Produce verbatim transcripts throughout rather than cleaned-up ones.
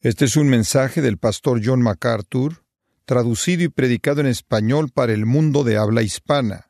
Este es un mensaje del pastor John MacArthur, traducido y predicado en español para el mundo de habla hispana.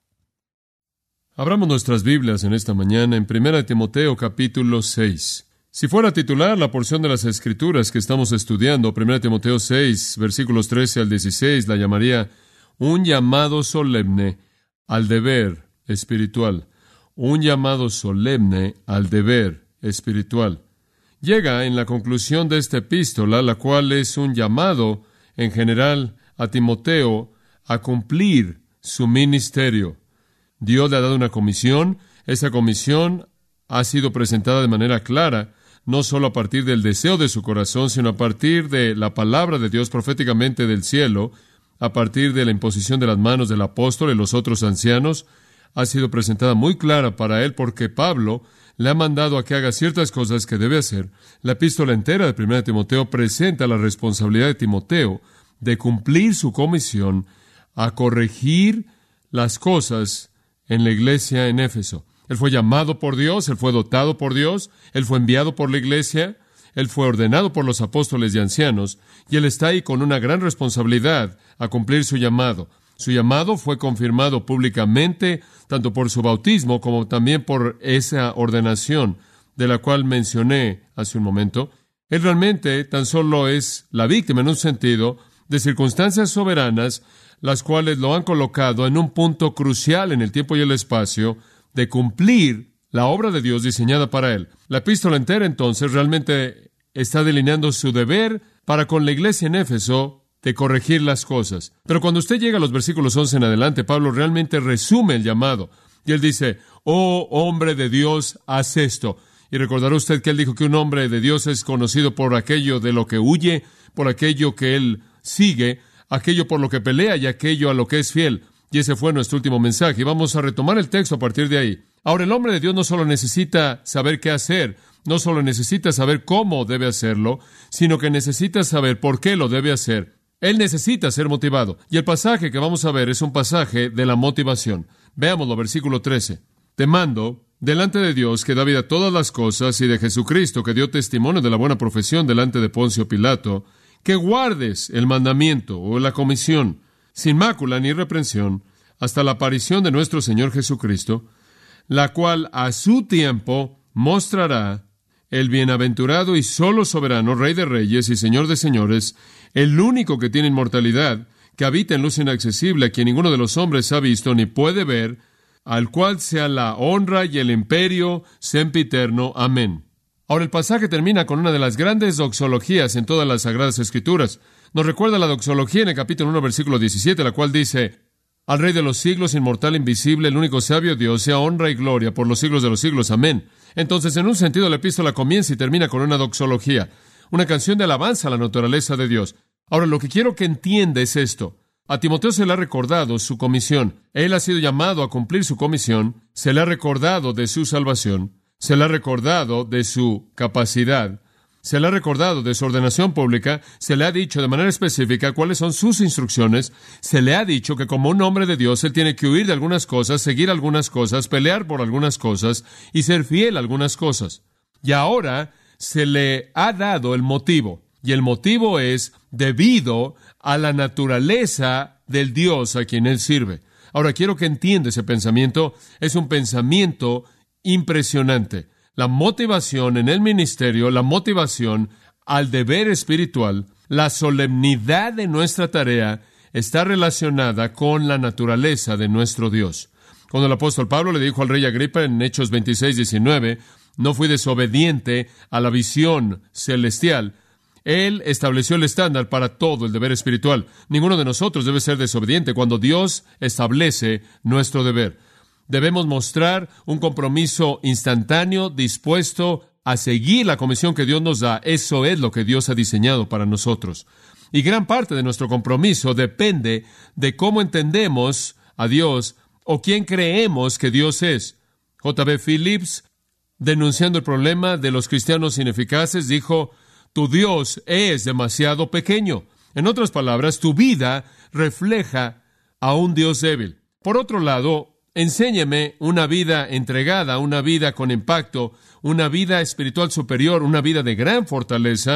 Abramos nuestras Biblias en esta mañana en primera de Timoteo capítulo seis. Si fuera a titular la porción de las Escrituras que estamos estudiando, primera de Timoteo seis, versículos trece al dieciséis, la llamaría un llamado solemne al deber espiritual. Un llamado solemne al deber espiritual. Llega en la conclusión de esta epístola, la cual es un llamado en general a Timoteo a cumplir su ministerio. Dios le ha dado una comisión. Esa comisión ha sido presentada de manera clara, no solo a partir del deseo de su corazón, sino a partir de la palabra de Dios proféticamente del cielo, a partir de la imposición de las manos del apóstol y los otros ancianos. Ha sido presentada muy clara para él porque Pablo le ha mandado a que haga ciertas cosas que debe hacer. La epístola entera de primera de Timoteo presenta la responsabilidad de Timoteo de cumplir su comisión a corregir las cosas en la iglesia en Éfeso. Él fue llamado por Dios, él fue dotado por Dios, él fue enviado por la iglesia, él fue ordenado por los apóstoles y ancianos, y él está ahí con una gran responsabilidad a cumplir su llamado. Su llamado fue confirmado públicamente, tanto por su bautismo como también por esa ordenación de la cual mencioné hace un momento. Él realmente tan solo es la víctima, en un sentido, de circunstancias soberanas, las cuales lo han colocado en un punto crucial en el tiempo y el espacio de cumplir la obra de Dios diseñada para él. La epístola entera, entonces, realmente está delineando su deber para con la iglesia en Éfeso de corregir las cosas. Pero cuando usted llega a los versículos once en adelante, Pablo realmente resume el llamado. Y él dice, oh hombre de Dios, haz esto. Y recordará usted que él dijo que un hombre de Dios es conocido por aquello de lo que huye, por aquello que él sigue, aquello por lo que pelea y aquello a lo que es fiel. Y ese fue nuestro último mensaje. Y vamos a retomar el texto a partir de ahí. Ahora, el hombre de Dios no solo necesita saber qué hacer, no solo necesita saber cómo debe hacerlo, sino que necesita saber por qué lo debe hacer. Él necesita ser motivado. Y el pasaje que vamos a ver es un pasaje de la motivación. Veámoslo, versículo trece. Te mando, delante de Dios, que da vida a todas las cosas, y de Jesucristo, que dio testimonio de la buena profesión delante de Poncio Pilato, que guardes el mandamiento o la comisión, sin mácula ni reprensión, hasta la aparición de nuestro Señor Jesucristo, la cual a su tiempo mostrará el bienaventurado y solo soberano, Rey de reyes y Señor de señores, el único que tiene inmortalidad, que habita en luz inaccesible, a quien ninguno de los hombres ha visto ni puede ver, al cual sea la honra y el imperio sempiterno. Amén. Ahora el pasaje termina con una de las grandes doxologías en todas las Sagradas Escrituras. Nos recuerda la doxología en el capítulo uno, versículo diecisiete, la cual dice, al Rey de los siglos, inmortal, invisible, el único sabio Dios, sea honra y gloria por los siglos de los siglos. Amén. Entonces, en un sentido, la epístola comienza y termina con una doxología, una canción de alabanza a la naturaleza de Dios. Ahora, lo que quiero que entienda es esto. A Timoteo se le ha recordado su comisión. Él ha sido llamado a cumplir su comisión. Se le ha recordado de su salvación. Se le ha recordado de su capacidad. Se le ha recordado de su ordenación pública. Se le ha dicho de manera específica cuáles son sus instrucciones. Se le ha dicho que como un hombre de Dios, él tiene que huir de algunas cosas, seguir algunas cosas, pelear por algunas cosas y ser fiel a algunas cosas. Y ahora se le ha dado el motivo. Y el motivo es debido a la naturaleza del Dios a quien él sirve. Ahora, quiero que entienda ese pensamiento. Es un pensamiento impresionante. La motivación en el ministerio, la motivación al deber espiritual, la solemnidad de nuestra tarea está relacionada con la naturaleza de nuestro Dios. Cuando el apóstol Pablo le dijo al rey Agripa en Hechos veintiséis, diecinueve, no fui desobediente a la visión celestial, él estableció el estándar para todo el deber espiritual. Ninguno de nosotros debe ser desobediente cuando Dios establece nuestro deber. Debemos mostrar un compromiso instantáneo, dispuesto a seguir la comisión que Dios nos da. Eso es lo que Dios ha diseñado para nosotros. Y gran parte de nuestro compromiso depende de cómo entendemos a Dios o quién creemos que Dios es. J B Phillips, denunciando el problema de los cristianos ineficaces, dijo, tu Dios es demasiado pequeño. En otras palabras, tu vida refleja a un Dios débil. Por otro lado, enséñeme una vida entregada, una vida con impacto, una vida espiritual superior, una vida de gran fortaleza,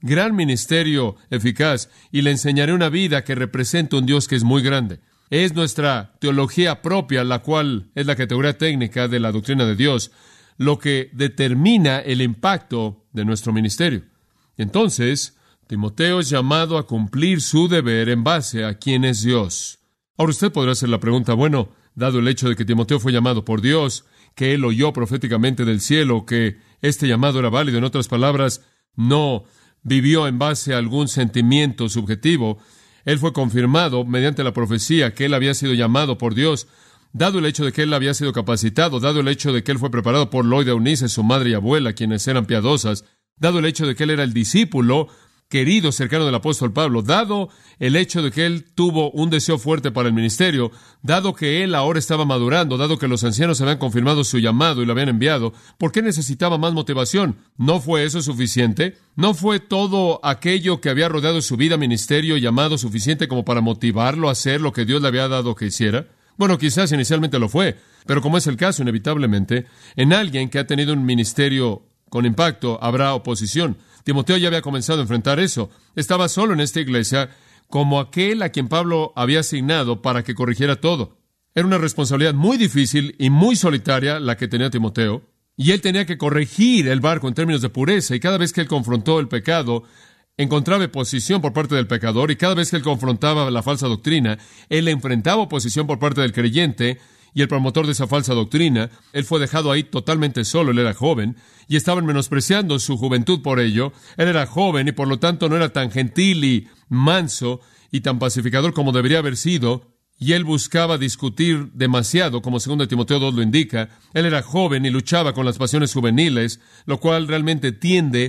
gran ministerio eficaz y le enseñaré una vida que representa un Dios que es muy grande. Es nuestra teología propia, la cual es la categoría técnica de la doctrina de Dios, lo que determina el impacto de nuestro ministerio. Entonces, Timoteo es llamado a cumplir su deber en base a quién es Dios. Ahora usted podrá hacer la pregunta, bueno, dado el hecho de que Timoteo fue llamado por Dios, que él oyó proféticamente del cielo, que este llamado era válido, en otras palabras, no vivió en base a algún sentimiento subjetivo, él fue confirmado mediante la profecía que él había sido llamado por Dios, dado el hecho de que él había sido capacitado, dado el hecho de que él fue preparado por Loida Eunice, su madre y abuela, quienes eran piadosas, dado el hecho de que él era el discípulo querido, cercano del apóstol Pablo, dado el hecho de que él tuvo un deseo fuerte para el ministerio, dado que él ahora estaba madurando, dado que los ancianos habían confirmado su llamado y lo habían enviado, ¿por qué necesitaba más motivación? ¿No fue eso suficiente? ¿No fue todo aquello que había rodeado su vida, ministerio y llamado suficiente como para motivarlo a hacer lo que Dios le había dado que hiciera? Bueno, quizás inicialmente lo fue, pero como es el caso, inevitablemente, en alguien que ha tenido un ministerio con impacto habrá oposición. Timoteo ya había comenzado a enfrentar eso. Estaba solo en esta iglesia como aquel a quien Pablo había asignado para que corrigiera todo. Era una responsabilidad muy difícil y muy solitaria la que tenía Timoteo, y él tenía que corregir el barco en términos de pureza, y cada vez que él confrontó el pecado, encontraba oposición por parte del pecador, y cada vez que él confrontaba la falsa doctrina, él enfrentaba oposición por parte del creyente y el promotor de esa falsa doctrina. Él fue dejado ahí totalmente solo. Él era joven y estaban menospreciando su juventud por ello. Él era joven y por lo tanto no era tan gentil y manso y tan pacificador como debería haber sido, y él buscaba discutir demasiado, como segundo Timoteo dos lo indica. Él era joven y luchaba con las pasiones juveniles, lo cual realmente tiende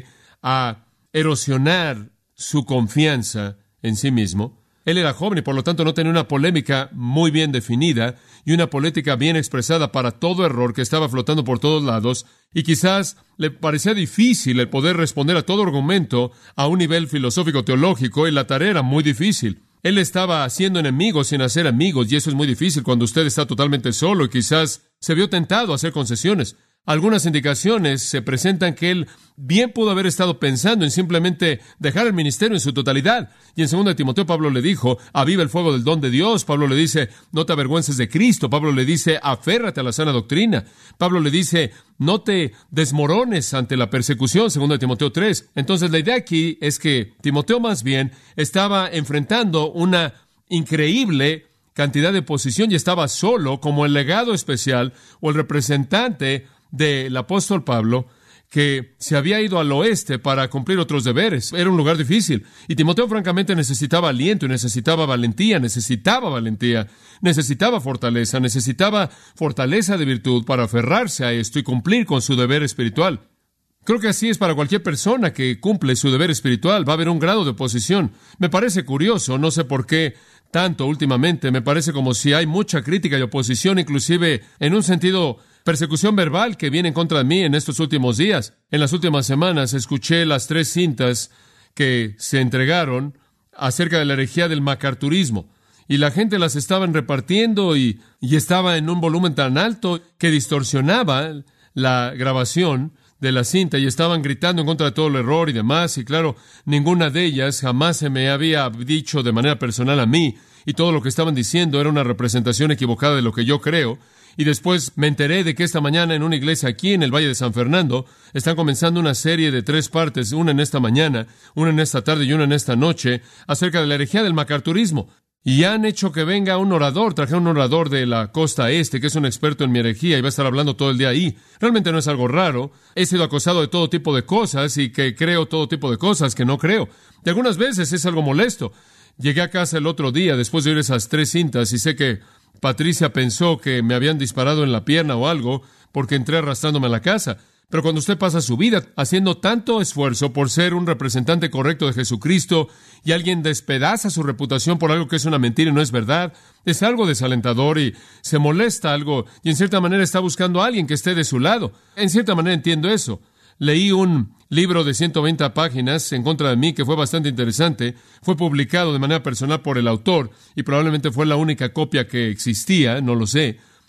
a erosionar su confianza en sí mismo. Él era joven y por lo tanto no tenía una polémica muy bien definida y una política bien expresada para todo error que estaba flotando por todos lados, y quizás le parecía difícil el poder responder a todo argumento a un nivel filosófico teológico, y la tarea era muy difícil. Él estaba haciendo enemigos sin hacer amigos, y eso es muy difícil cuando usted está totalmente solo, y quizás se vio tentado a hacer concesiones. Algunas indicaciones se presentan que él bien pudo haber estado pensando en simplemente dejar el ministerio en su totalidad. Y en segundo Timoteo, Pablo le dijo, aviva el fuego del don de Dios. Pablo le dice, no te avergüences de Cristo. Pablo le dice, aférrate a la sana doctrina. Pablo le dice, no te desmorones ante la persecución, segundo Timoteo tres. Entonces la idea aquí es que Timoteo más bien estaba enfrentando una increíble cantidad de oposición y estaba solo como el legado especial o el representante del apóstol Pablo, que se había ido al oeste para cumplir otros deberes. Era un lugar difícil. Y Timoteo francamente necesitaba aliento y necesitaba valentía, necesitaba valentía, necesitaba fortaleza, necesitaba fortaleza de virtud para aferrarse a esto y cumplir con su deber espiritual. Creo que así es para cualquier persona que cumple su deber espiritual. Va a haber un grado de oposición. Me parece curioso, no sé por qué tanto últimamente, me parece como si hay mucha crítica y oposición, inclusive en un sentido persecución verbal que viene en contra de mí en estos últimos días. En las últimas semanas escuché las tres cintas que se entregaron acerca de la herejía del macarturismo, y la gente las estaban repartiendo y, y estaba en un volumen tan alto que distorsionaba la grabación de la cinta, y estaban gritando en contra de todo el error y demás, y claro, ninguna de ellas jamás se me había dicho de manera personal a mí, y todo lo que estaban diciendo era una representación equivocada de lo que yo creo. Y después me enteré de que esta mañana en una iglesia aquí en el Valle de San Fernando están comenzando una serie de tres partes, una en esta mañana, una en esta tarde y una en esta noche, acerca de la herejía del macarturismo. Y han hecho que venga un orador, traje un orador de la costa este, que es un experto en mi herejía, y va a estar hablando todo el día ahí. Realmente no es algo raro. He sido acosado de todo tipo de cosas y que creo todo tipo de cosas que no creo. Y algunas veces es algo molesto. Llegué a casa el otro día después de oír esas tres cintas y sé que Patricia pensó que me habían disparado en la pierna o algo porque entré arrastrándome a la casa. Pero cuando usted pasa su vida haciendo tanto esfuerzo por ser un representante correcto de Jesucristo y alguien despedaza su reputación por algo que es una mentira y no es verdad, es algo desalentador y se molesta algo, y en cierta manera está buscando a alguien que esté de su lado. En cierta manera entiendo eso. Leí un libro de ciento veinte páginas en contra de mí que fue bastante interesante. Fue publicado de manera personal por el autor y probablemente fue la única copia que existía, no lo sé.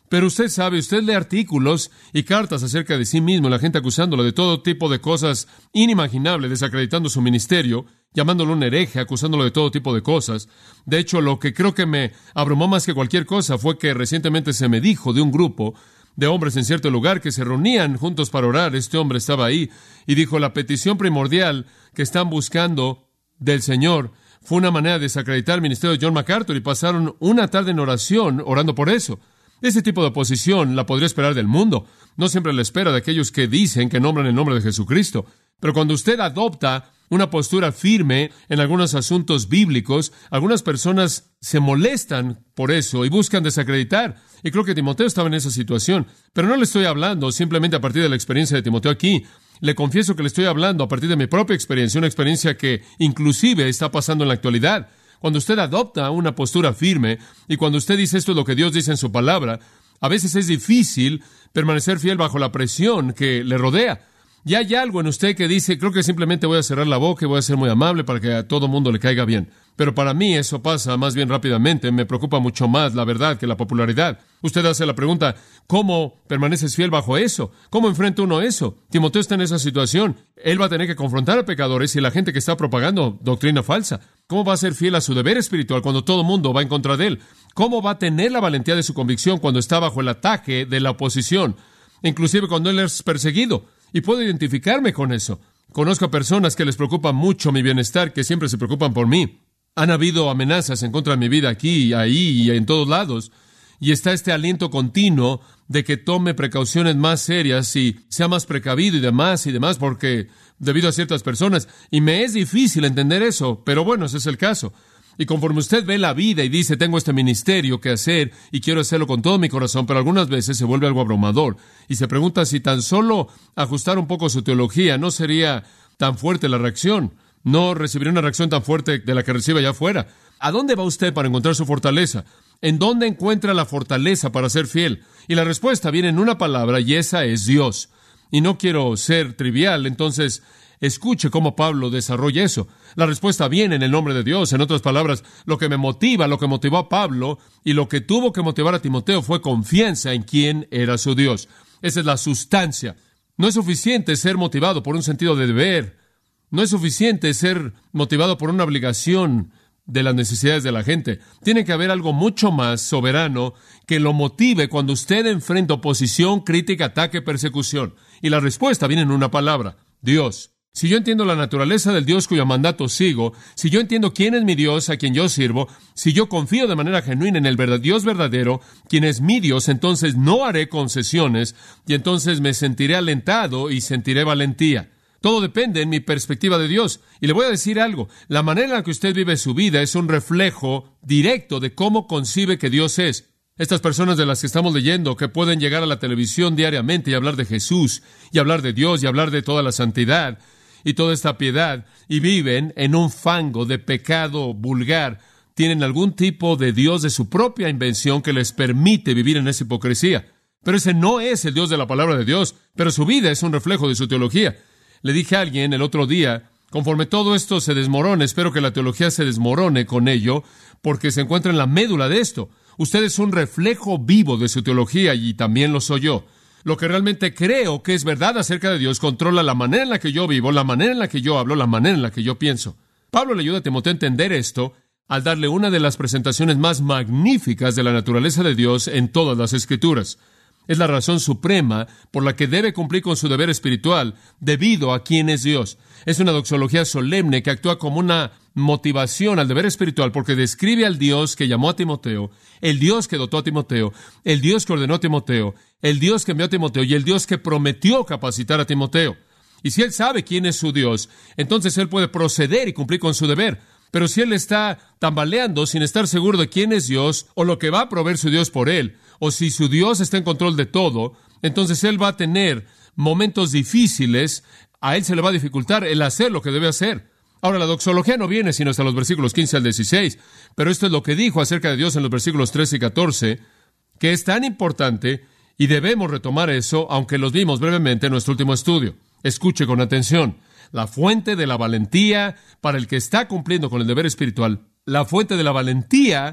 Pero usted sabe, usted lee artículos y cartas acerca de sí mismo, la gente acusándolo de todo tipo de cosas inimaginables, desacreditando su ministerio, llamándolo un hereje, acusándolo de todo tipo de cosas. De hecho, lo que creo que me abrumó más que cualquier cosa fue que recientemente se me dijo de un grupo de hombres en cierto lugar que se reunían juntos para orar. Este hombre estaba ahí y dijo, la petición primordial que están buscando del Señor fue una manera de desacreditar el ministerio de John MacArthur, y pasaron una tarde en oración orando por eso. Ese tipo de oposición la podría esperar del mundo. No siempre la espera de aquellos que dicen que nombran el nombre de Jesucristo. Pero cuando usted adopta una postura firme en algunos asuntos bíblicos, algunas personas se molestan por eso y buscan desacreditar. Y creo que Timoteo estaba en esa situación. Pero no le estoy hablando simplemente a partir de la experiencia de Timoteo aquí. Le confieso que le estoy hablando a partir de mi propia experiencia, una experiencia que inclusive está pasando en la actualidad. Cuando usted adopta una postura firme y cuando usted dice esto es lo que Dios dice en su palabra, a veces es difícil permanecer fiel bajo la presión que le rodea. Y hay algo en usted que dice, creo que simplemente voy a cerrar la boca y voy a ser muy amable para que a todo mundo le caiga bien. Pero para mí eso pasa más bien rápidamente. Me preocupa mucho más la verdad que la popularidad. Usted hace la pregunta, ¿cómo permaneces fiel bajo eso? ¿Cómo enfrenta uno eso? Timoteo está en esa situación. Él va a tener que confrontar a pecadores y la gente que está propagando doctrina falsa. ¿Cómo va a ser fiel a su deber espiritual cuando todo el mundo va en contra de él? ¿Cómo va a tener la valentía de su convicción cuando está bajo el ataque de la oposición? Inclusive cuando él es perseguido. Y puedo identificarme con eso. Conozco a personas que les preocupa mucho mi bienestar, que siempre se preocupan por mí. Han habido amenazas en contra de mi vida aquí, ahí y en todos lados. Y está este aliento continuo de que tome precauciones más serias y sea más precavido y demás y demás, porque debido a ciertas personas. Y me es difícil entender eso, pero bueno, ese es el caso. Y conforme usted ve la vida y dice, tengo este ministerio que hacer y quiero hacerlo con todo mi corazón, pero algunas veces se vuelve algo abrumador y se pregunta si tan solo ajustar un poco su teología no sería tan fuerte la reacción, no recibiría una reacción tan fuerte de la que recibe allá afuera. ¿A dónde va usted para encontrar su fortaleza? ¿En dónde encuentra la fortaleza para ser fiel? Y la respuesta viene en una palabra, y esa es Dios. Y no quiero ser trivial, entonces escuche cómo Pablo desarrolla eso. La respuesta viene en el nombre de Dios. En otras palabras, lo que me motiva, lo que motivó a Pablo y lo que tuvo que motivar a Timoteo fue confianza en quién era su Dios. Esa es la sustancia. No es suficiente ser motivado por un sentido de deber. No es suficiente ser motivado por una obligación de las necesidades de la gente. Tiene que haber algo mucho más soberano que lo motive cuando usted enfrenta oposición, crítica, ataque, persecución. Y la respuesta viene en una palabra: Dios. Si yo entiendo la naturaleza del Dios cuyo mandato sigo, si yo entiendo quién es mi Dios a quien yo sirvo, si yo confío de manera genuina en el verdad, Dios verdadero, quien es mi Dios, entonces no haré concesiones y entonces me sentiré alentado y sentiré valentía. Todo depende en mi perspectiva de Dios. Y le voy a decir algo, la manera en la que usted vive su vida es un reflejo directo de cómo concibe que Dios es. Estas personas de las que estamos leyendo, que pueden llegar a la televisión diariamente y hablar de Jesús, y hablar de Dios, y hablar de toda la santidad, y toda esta piedad, y viven en un fango de pecado vulgar, tienen algún tipo de Dios de su propia invención que les permite vivir en esa hipocresía. Pero ese no es el Dios de la palabra de Dios, pero su vida es un reflejo de su teología. Le dije a alguien el otro día, conforme todo esto se desmorone, espero que la teología se desmorone con ello, porque se encuentra en la médula de esto. Usted es un reflejo vivo de su teología y también lo soy yo. Lo que realmente creo que es verdad acerca de Dios controla la manera en la que yo vivo, la manera en la que yo hablo, la manera en la que yo pienso. Pablo le ayuda a Timoteo a entender esto al darle una de las presentaciones más magníficas de la naturaleza de Dios en todas las Escrituras. Es la razón suprema por la que debe cumplir con su deber espiritual debido a quién es Dios. Es una doxología solemne que actúa como una motivación al deber espiritual porque describe al Dios que llamó a Timoteo, el Dios que dotó a Timoteo, el Dios que ordenó a Timoteo, el Dios que envió a Timoteo y el Dios que prometió capacitar a Timoteo. Y si él sabe quién es su Dios, entonces él puede proceder y cumplir con su deber. Pero si él está tambaleando sin estar seguro de quién es Dios o lo que va a proveer su Dios por él, o si su Dios está en control de todo, entonces él va a tener momentos difíciles, a él se le va a dificultar el hacer lo que debe hacer. Ahora, la doxología no viene sino hasta los versículos quince al dieciséis, pero esto es lo que dijo acerca de Dios en los versículos trece y catorce, que es tan importante y debemos retomar eso, aunque los vimos brevemente en nuestro último estudio. Escuche con atención. La fuente de la valentía para el que está cumpliendo con el deber espiritual, la fuente de la valentía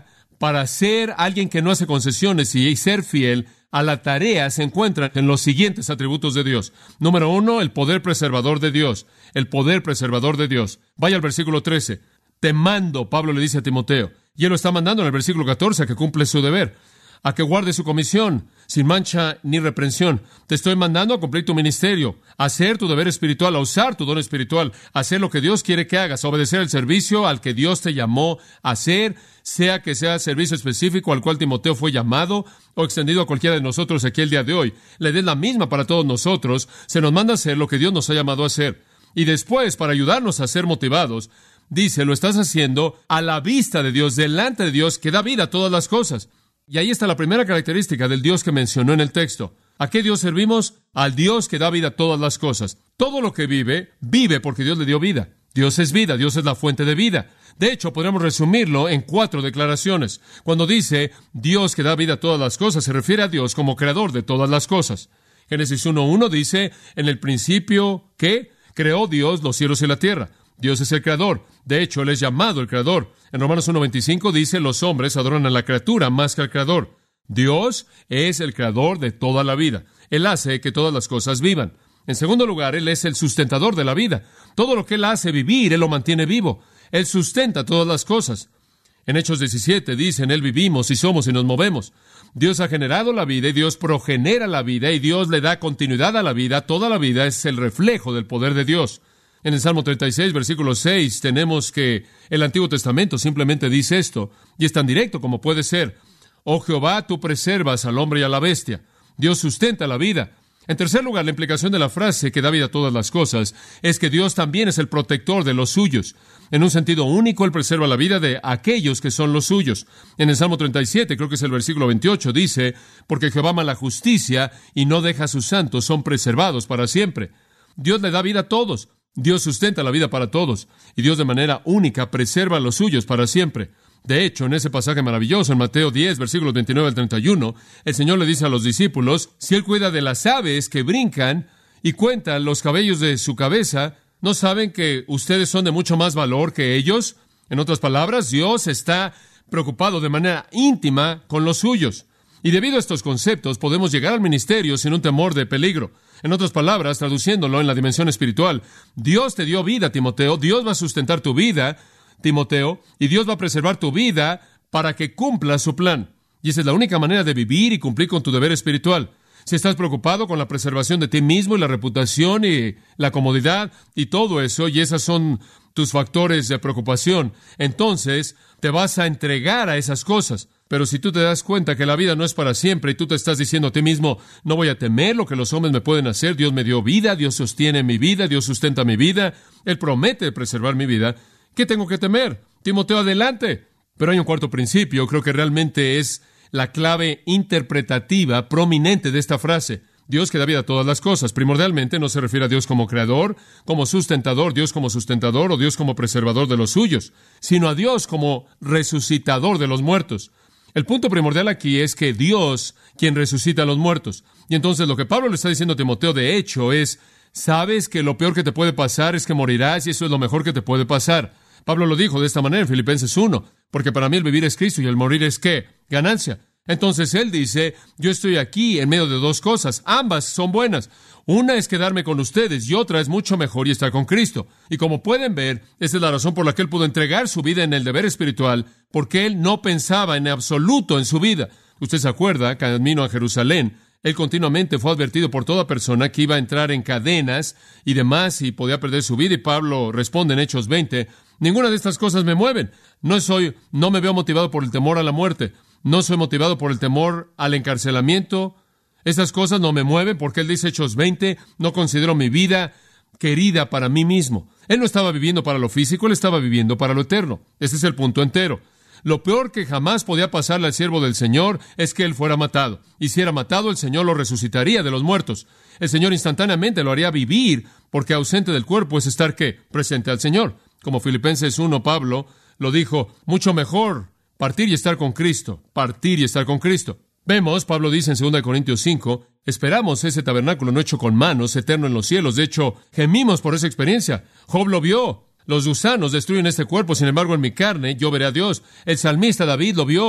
para ser alguien que no hace concesiones y ser fiel a la tarea se encuentran en los siguientes atributos de Dios. Número uno, el poder preservador de Dios. El poder preservador de Dios. Vaya al versículo trece. Te mando, Pablo le dice a Timoteo, y él lo está mandando en el versículo catorce, a que cumple su deber, a que guarde su comisión, sin mancha ni reprensión. Te estoy mandando a cumplir tu ministerio, a hacer tu deber espiritual, a usar tu don espiritual, a hacer lo que Dios quiere que hagas, a obedecer el servicio al que Dios te llamó a hacer, sea que sea servicio específico al cual Timoteo fue llamado o extendido a cualquiera de nosotros aquí el día de hoy. La idea es la misma para todos nosotros. Se nos manda a hacer lo que Dios nos ha llamado a hacer. Y después, para ayudarnos a ser motivados, dice, lo estás haciendo a la vista de Dios, delante de Dios, que da vida a todas las cosas. Y ahí está la primera característica del Dios que mencionó en el texto. ¿A qué Dios servimos? Al Dios que da vida a todas las cosas. Todo lo que vive, vive porque Dios le dio vida. Dios es vida, Dios es la fuente de vida. De hecho, podríamos resumirlo en cuatro declaraciones. Cuando dice Dios que da vida a todas las cosas, se refiere a Dios como creador de todas las cosas. Génesis uno uno dice, en el principio, ¿qué? Creó Dios los cielos y la tierra. Dios es el creador. De hecho, Él es llamado el creador. En Romanos uno veinticinco dice, los hombres adoran a la criatura más que al creador. Dios es el creador de toda la vida. Él hace que todas las cosas vivan. En segundo lugar, Él es el sustentador de la vida. Todo lo que Él hace vivir, Él lo mantiene vivo. Él sustenta todas las cosas. En Hechos diecisiete dice, en Él vivimos y somos y nos movemos. Dios ha generado la vida y Dios progenera la vida y Dios le da continuidad a la vida. Toda la vida es el reflejo del poder de Dios. En el Salmo treinta y seis, versículo seis, tenemos que el Antiguo Testamento simplemente dice esto, y es tan directo como puede ser. Oh Jehová, tú preservas al hombre y a la bestia. Dios sustenta la vida. En tercer lugar, la implicación de la frase que da vida a todas las cosas es que Dios también es el protector de los suyos. En un sentido único, Él preserva la vida de aquellos que son los suyos. En el Salmo treinta y siete, creo que es el versículo veintiocho, dice, porque Jehová ama la justicia y no deja a sus santos, son preservados para siempre. Dios le da vida a todos. Dios sustenta la vida para todos, y Dios de manera única preserva a los suyos para siempre. De hecho, en ese pasaje maravilloso, en Mateo diez, versículos veintinueve al treinta y uno, el Señor le dice a los discípulos, si Él cuida de las aves que brincan y cuenta los cabellos de su cabeza, ¿no saben que ustedes son de mucho más valor que ellos? En otras palabras, Dios está preocupado de manera íntima con los suyos. Y debido a estos conceptos, podemos llegar al ministerio sin un temor de peligro. En otras palabras, traduciéndolo en la dimensión espiritual, Dios te dio vida, Timoteo, Dios va a sustentar tu vida, Timoteo, y Dios va a preservar tu vida para que cumpla su plan. Y esa es la única manera de vivir y cumplir con tu deber espiritual. Si estás preocupado con la preservación de ti mismo y la reputación y la comodidad y todo eso, y esos son tus factores de preocupación, entonces te vas a entregar a esas cosas. Pero si tú te das cuenta que la vida no es para siempre y tú te estás diciendo a ti mismo, no voy a temer lo que los hombres me pueden hacer, Dios me dio vida, Dios sostiene mi vida, Dios sustenta mi vida, Él promete preservar mi vida, ¿qué tengo que temer? Timoteo, adelante. Pero hay un cuarto principio, creo que realmente es la clave interpretativa prominente de esta frase. Dios que da vida a todas las cosas. Primordialmente no se refiere a Dios como creador, como sustentador, Dios como sustentador o Dios como preservador de los suyos, sino a Dios como resucitador de los muertos. El punto primordial aquí es que Dios quien resucita a los muertos. Y entonces lo que Pablo le está diciendo a Timoteo de hecho es, sabes que lo peor que te puede pasar es que morirás y eso es lo mejor que te puede pasar. Pablo lo dijo de esta manera en Filipenses uno, porque para mí el vivir es Cristo y el morir es ¿qué? Ganancia. Entonces él dice, yo estoy aquí en medio de dos cosas, ambas son buenas. Una es quedarme con ustedes y otra es mucho mejor y estar con Cristo. Y como pueden ver, esa es la razón por la que él pudo entregar su vida en el deber espiritual, porque él no pensaba en absoluto en su vida. Usted se acuerda, camino a Jerusalén, él continuamente fue advertido por toda persona que iba a entrar en cadenas y demás y podía perder su vida. Y Pablo responde en Hechos veinte, ninguna de estas cosas me mueven. No soy, no me veo motivado por el temor a la muerte. No soy motivado por el temor al encarcelamiento. Estas cosas no me mueven porque él dice Hechos veinte, no considero mi vida querida para mí mismo. Él no estaba viviendo para lo físico, él estaba viviendo para lo eterno. Ese es el punto entero. Lo peor que jamás podía pasarle al siervo del Señor es que él fuera matado. Y si era matado, el Señor lo resucitaría de los muertos. El Señor instantáneamente lo haría vivir, porque ausente del cuerpo es estar, ¿qué? Presente al Señor. Como Filipenses uno, Pablo lo dijo, mucho mejor partir y estar con Cristo, partir y estar con Cristo. Vemos, Pablo dice en segunda Corintios cinco, esperamos ese tabernáculo no hecho con manos, eterno en los cielos. De hecho, gemimos por esa experiencia. Job lo vio. Los gusanos destruyen este cuerpo, sin embargo, en mi carne yo veré a Dios. El salmista David lo vio.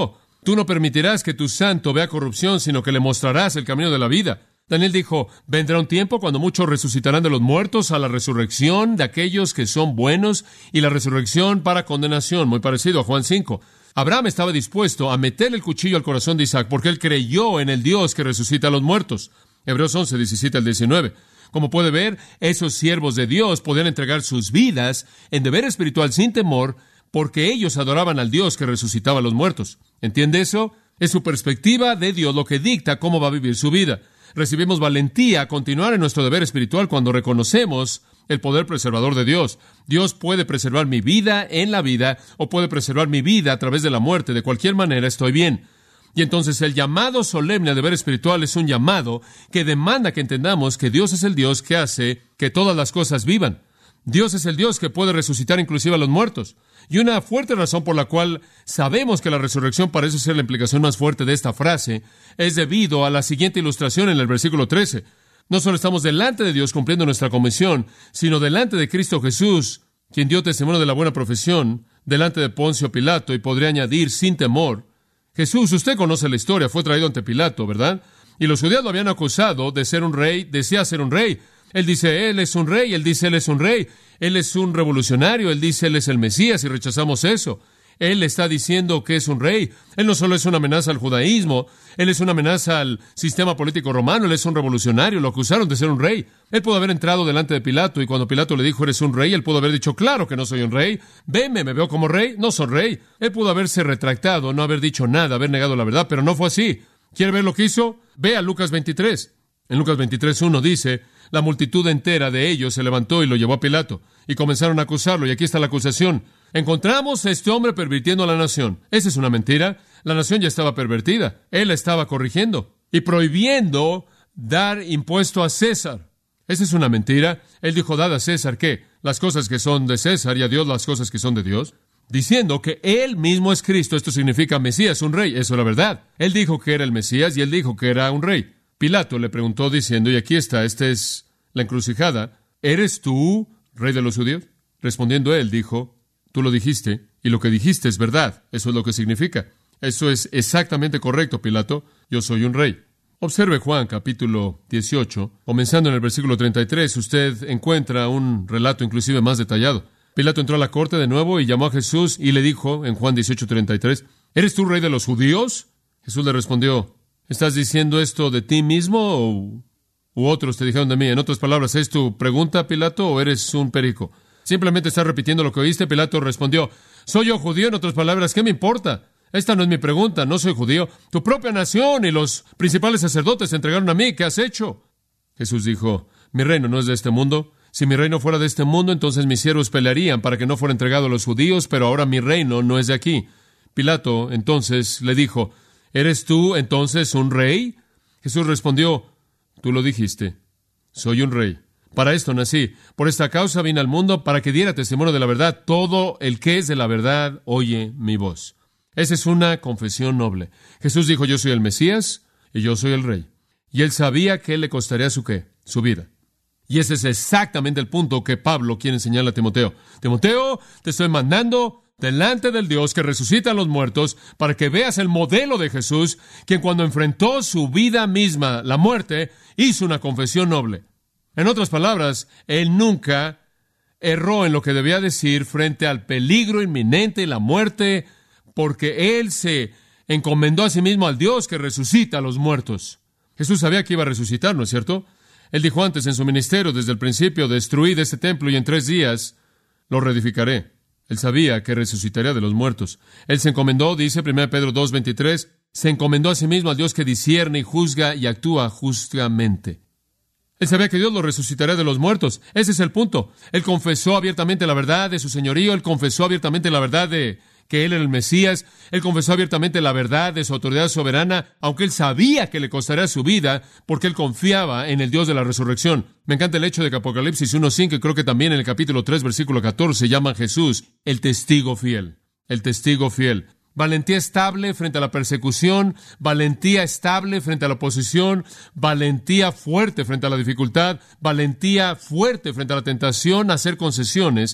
Tú no permitirás que tu santo vea corrupción, sino que le mostrarás el camino de la vida. Daniel dijo, vendrá un tiempo cuando muchos resucitarán de los muertos a la resurrección de aquellos que son buenos y la resurrección para condenación, muy parecido a Juan cinco. Abraham estaba dispuesto a meterle el cuchillo al corazón de Isaac porque él creyó en el Dios que resucita a los muertos. Hebreos once, diecisiete al diecinueve. Como puede ver, esos siervos de Dios podían entregar sus vidas en deber espiritual sin temor porque ellos adoraban al Dios que resucitaba a los muertos. ¿Entiende eso? Es su perspectiva de Dios lo que dicta cómo va a vivir su vida. Recibimos valentía a continuar en nuestro deber espiritual cuando reconocemos el poder preservador de Dios. Dios puede preservar mi vida en la vida o puede preservar mi vida a través de la muerte. De cualquier manera, estoy bien. Y entonces el llamado solemne al deber espiritual es un llamado que demanda que entendamos que Dios es el Dios que hace que todas las cosas vivan. Dios es el Dios que puede resucitar inclusive a los muertos. Y una fuerte razón por la cual sabemos que la resurrección parece ser la implicación más fuerte de esta frase es debido a la siguiente ilustración en el versículo trece. No solo estamos delante de Dios cumpliendo nuestra comisión, sino delante de Cristo Jesús, quien dio testimonio de la buena profesión, delante de Poncio Pilato, y podría añadir sin temor. Jesús, usted conoce la historia, fue traído ante Pilato, ¿verdad? Y los judíos lo habían acusado de ser un rey, decía ser un rey. Él dice, él es un rey, él dice, él es un rey. Él es un revolucionario, él dice, él es el Mesías, y rechazamos eso. Él está diciendo que es un rey. Él no solo es una amenaza al judaísmo, él es una amenaza al sistema político romano, él es un revolucionario, lo acusaron de ser un rey. Él pudo haber entrado delante de Pilato, y cuando Pilato le dijo, eres un rey, él pudo haber dicho, claro que no soy un rey. Veme, me veo como rey, no soy rey. Él pudo haberse retractado, no haber dicho nada, haber negado la verdad, pero no fue así. ¿Quiere ver lo que hizo? Ve a Lucas veintitrés. En Lucas veintitrés uno dice, la multitud entera de ellos se levantó y lo llevó a Pilato, y comenzaron a acusarlo, y aquí está la acusación. Encontramos a este hombre pervirtiendo a la nación. Esa es una mentira. La nación ya estaba pervertida. Él la estaba corrigiendo y prohibiendo dar impuesto a César. Esa es una mentira. Él dijo, dad a César, ¿qué? Las cosas que son de César, y a Dios las cosas que son de Dios. Diciendo que él mismo es Cristo. Esto significa Mesías, un rey. Eso es la verdad. Él dijo que era el Mesías y él dijo que era un rey. Pilato le preguntó diciendo, y aquí está, esta es la encrucijada, ¿eres tú rey de los judíos? Respondiendo él, dijo, tú lo dijiste, y lo que dijiste es verdad. Eso es lo que significa. Eso es exactamente correcto, Pilato. Yo soy un rey. Observe Juan, capítulo dieciocho. Comenzando en el versículo treinta y tres, usted encuentra un relato inclusive más detallado. Pilato entró a la corte de nuevo y llamó a Jesús y le dijo, en Juan dieciocho, treinta y tres, ¿eres tú rey de los judíos? Jesús le respondió, ¿estás diciendo esto de ti mismo o u otros te dijeron de mí? En otras palabras, ¿es tu pregunta, Pilato, o eres un perico? Simplemente estás repitiendo lo que oíste. Pilato respondió, ¿soy yo judío? En otras palabras, ¿qué me importa? Esta no es mi pregunta, no soy judío. Tu propia nación y los principales sacerdotes te entregaron a mí. ¿Qué has hecho? Jesús dijo, mi reino no es de este mundo. Si mi reino fuera de este mundo, entonces mis siervos pelearían para que no fuera entregado a los judíos, pero ahora mi reino no es de aquí. Pilato entonces le dijo, ¿eres tú entonces un rey? Jesús respondió, tú lo dijiste, soy un rey. Para esto nací. Por esta causa vine al mundo para que diera testimonio de la verdad. Todo el que es de la verdad oye mi voz. Esa es una confesión noble. Jesús dijo, yo soy el Mesías y yo soy el rey. Y él sabía que le costaría su qué, su vida. Y ese es exactamente el punto que Pablo quiere enseñarle a Timoteo. Timoteo, te estoy mandando delante del Dios que resucita a los muertos para que veas el modelo de Jesús, quien cuando enfrentó su vida misma, la muerte, hizo una confesión noble. En otras palabras, él nunca erró en lo que debía decir frente al peligro inminente y la muerte, porque él se encomendó a sí mismo al Dios que resucita a los muertos. Jesús sabía que iba a resucitar, ¿no es cierto? Él dijo antes en su ministerio, desde el principio, destruid este templo y en tres días lo reedificaré. Él sabía que resucitaría de los muertos. Él se encomendó, dice primera Pedro dos veintitrés, se encomendó a sí mismo al Dios que discierne y juzga y actúa justamente. Él sabía que Dios lo resucitaría de los muertos. Ese es el punto. Él confesó abiertamente la verdad de su señorío. Él confesó abiertamente la verdad de que Él era el Mesías. Él confesó abiertamente la verdad de su autoridad soberana, aunque Él sabía que le costaría su vida, porque Él confiaba en el Dios de la resurrección. Me encanta el hecho de que Apocalipsis uno cinco, y creo que también en el capítulo tres, versículo catorce, llama a Jesús el testigo fiel. El testigo fiel. Valentía estable frente a la persecución, valentía estable frente a la oposición, valentía fuerte frente a la dificultad, valentía fuerte frente a la tentación, hacer concesiones.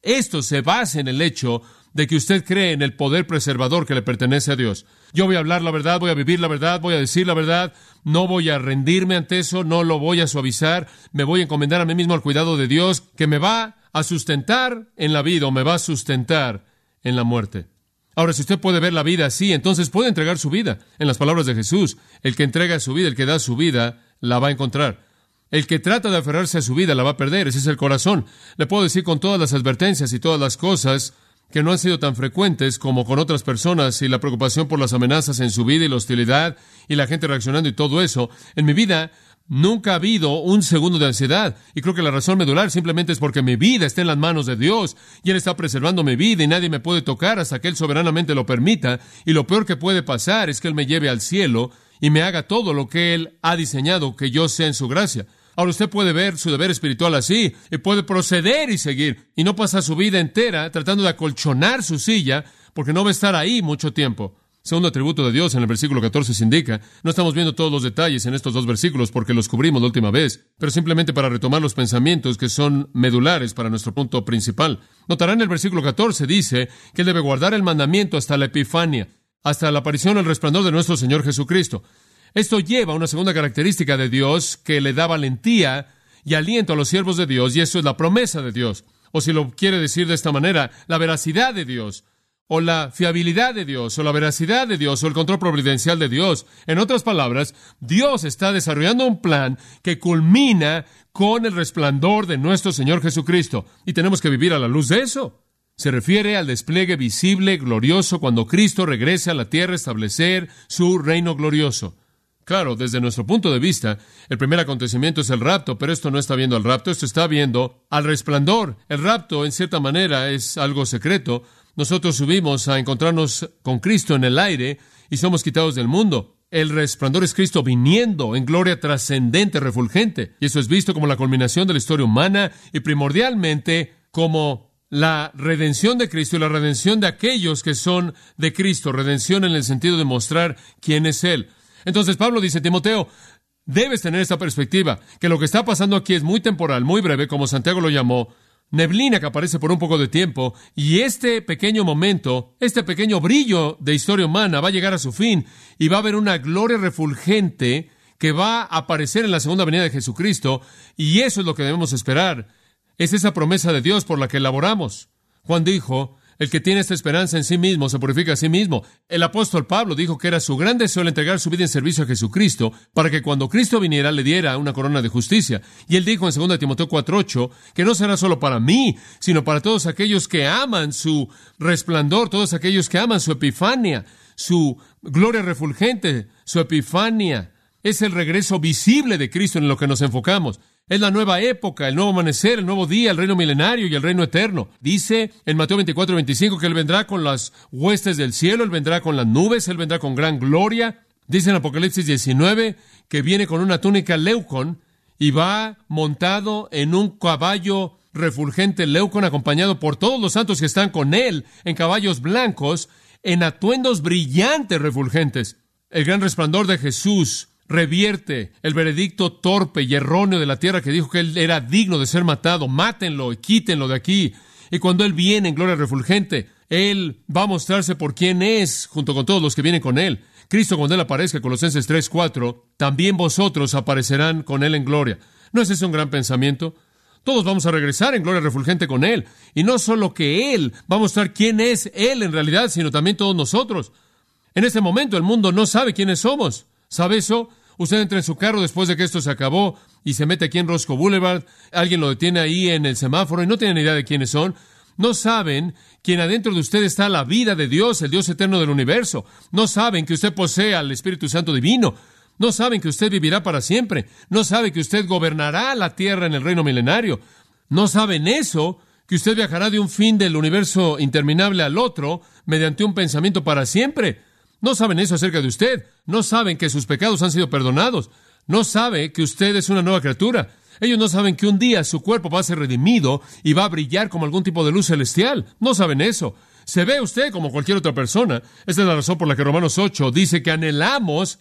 esto se basa en el hecho de que usted cree en el poder preservador que le pertenece a Dios. Yo voy a hablar la verdad, voy a vivir la verdad, voy a decir la verdad, no voy a rendirme ante eso, no lo voy a suavizar, me voy a encomendar a mí mismo al cuidado de Dios, que me va a sustentar en la vida o me va a sustentar en la muerte. Ahora, si usted puede ver la vida así, entonces puede entregar su vida. En las palabras de Jesús, el que entrega su vida, el que da su vida, la va a encontrar. El que trata de aferrarse a su vida la va a perder. Ese es el corazón. Le puedo decir con todas las advertencias y todas las cosas que no han sido tan frecuentes como con otras personas y la preocupación por las amenazas en su vida y la hostilidad y la gente reaccionando y todo eso. En mi vida nunca ha habido un segundo de ansiedad, y creo que la razón medular simplemente es porque mi vida está en las manos de Dios y Él está preservando mi vida y nadie me puede tocar hasta que Él soberanamente lo permita, y lo peor que puede pasar es que Él me lleve al cielo y me haga todo lo que Él ha diseñado que yo sea en su gracia. Ahora usted puede ver su deber espiritual así y puede proceder y seguir y no pasar su vida entera tratando de acolchonar su silla porque no va a estar ahí mucho tiempo. Segundo atributo de Dios en el versículo catorce se indica. No estamos viendo todos los detalles en estos dos versículos porque los cubrimos la última vez, pero simplemente para retomar los pensamientos que son medulares para nuestro punto principal. Notarán en el versículo catorce dice que Él debe guardar el mandamiento hasta la Epifania, hasta la aparición o el resplandor de nuestro Señor Jesucristo. Esto lleva a una segunda característica de Dios que le da valentía y aliento a los siervos de Dios, y eso es la promesa de Dios. O si lo quiere decir de esta manera, la veracidad de Dios, o la fiabilidad de Dios, o la veracidad de Dios, o el control providencial de Dios. En otras palabras, Dios está desarrollando un plan que culmina con el resplandor de nuestro Señor Jesucristo, y tenemos que vivir a la luz de eso. Se refiere al despliegue visible, glorioso, cuando Cristo regrese a la tierra a establecer su reino glorioso. Claro, desde nuestro punto de vista, el primer acontecimiento es el rapto, pero esto no está viendo al rapto, esto está viendo al resplandor. El rapto, en cierta manera, es algo secreto. Nosotros subimos a encontrarnos con Cristo en el aire y somos quitados del mundo. El resplandor es Cristo viniendo en gloria trascendente, refulgente. Y eso es visto como la culminación de la historia humana y primordialmente como la redención de Cristo y la redención de aquellos que son de Cristo. Redención en el sentido de mostrar quién es Él. Entonces Pablo dice, Timoteo, debes tener esta perspectiva, que lo que está pasando aquí es muy temporal, muy breve, como Santiago lo llamó, neblina que aparece por un poco de tiempo, y este pequeño momento, este pequeño brillo de historia humana va a llegar a su fin, y va a haber una gloria refulgente que va a aparecer en la segunda venida de Jesucristo, y eso es lo que debemos esperar. Es esa promesa de Dios por la que elaboramos. Juan dijo, el que tiene esta esperanza en sí mismo se purifica a sí mismo. El apóstol Pablo dijo que era su gran deseo el entregar su vida en servicio a Jesucristo para que cuando Cristo viniera le diera una corona de justicia. Y él dijo en segunda Timoteo cuatro ocho que no será solo para mí, sino para todos aquellos que aman su resplandor, todos aquellos que aman su epifania, su gloria refulgente, su epifania. Es el regreso visible de Cristo en lo que nos enfocamos. Es la nueva época, el nuevo amanecer, el nuevo día, el reino milenario y el reino eterno. Dice en Mateo veinticuatro veinticinco que Él vendrá con las huestes del cielo, Él vendrá con las nubes, Él vendrá con gran gloria. Dice en Apocalipsis diecinueve que viene con una túnica leucón y va montado en un caballo refulgente leucón, acompañado por todos los santos que están con Él en caballos blancos, en atuendos brillantes refulgentes. El gran resplandor de Jesús revierte el veredicto torpe y erróneo de la tierra que dijo que Él era digno de ser matado. Mátenlo y quítenlo de aquí. Y cuando Él viene en gloria refulgente, Él va a mostrarse por quién es, junto con todos los que vienen con Él. Cristo, cuando Él aparezca, Colosenses tres cuatro, también vosotros aparecerán con Él en gloria. ¿No es ese un gran pensamiento? Todos vamos a regresar en gloria refulgente con Él. Y no solo que Él va a mostrar quién es Él en realidad, sino también todos nosotros. En este momento el mundo no sabe quiénes somos. ¿Sabe eso? Usted entra en su carro después de que esto se acabó y se mete aquí en Roscoe Boulevard. Alguien lo detiene ahí en el semáforo y no tienen idea de quiénes son. No saben que adentro de usted está la vida de Dios, el Dios eterno del universo. No saben que usted posee al Espíritu Santo divino. No saben que usted vivirá para siempre. No saben que usted gobernará la tierra en el reino milenario. No saben eso, que usted viajará de un fin del universo interminable al otro mediante un pensamiento para siempre. No saben eso acerca de usted. No saben que sus pecados han sido perdonados. No sabe que usted es una nueva criatura. Ellos no saben que un día su cuerpo va a ser redimido y va a brillar como algún tipo de luz celestial. No saben eso. Se ve usted como cualquier otra persona. Esta es la razón por la que Romanos ocho dice que anhelamos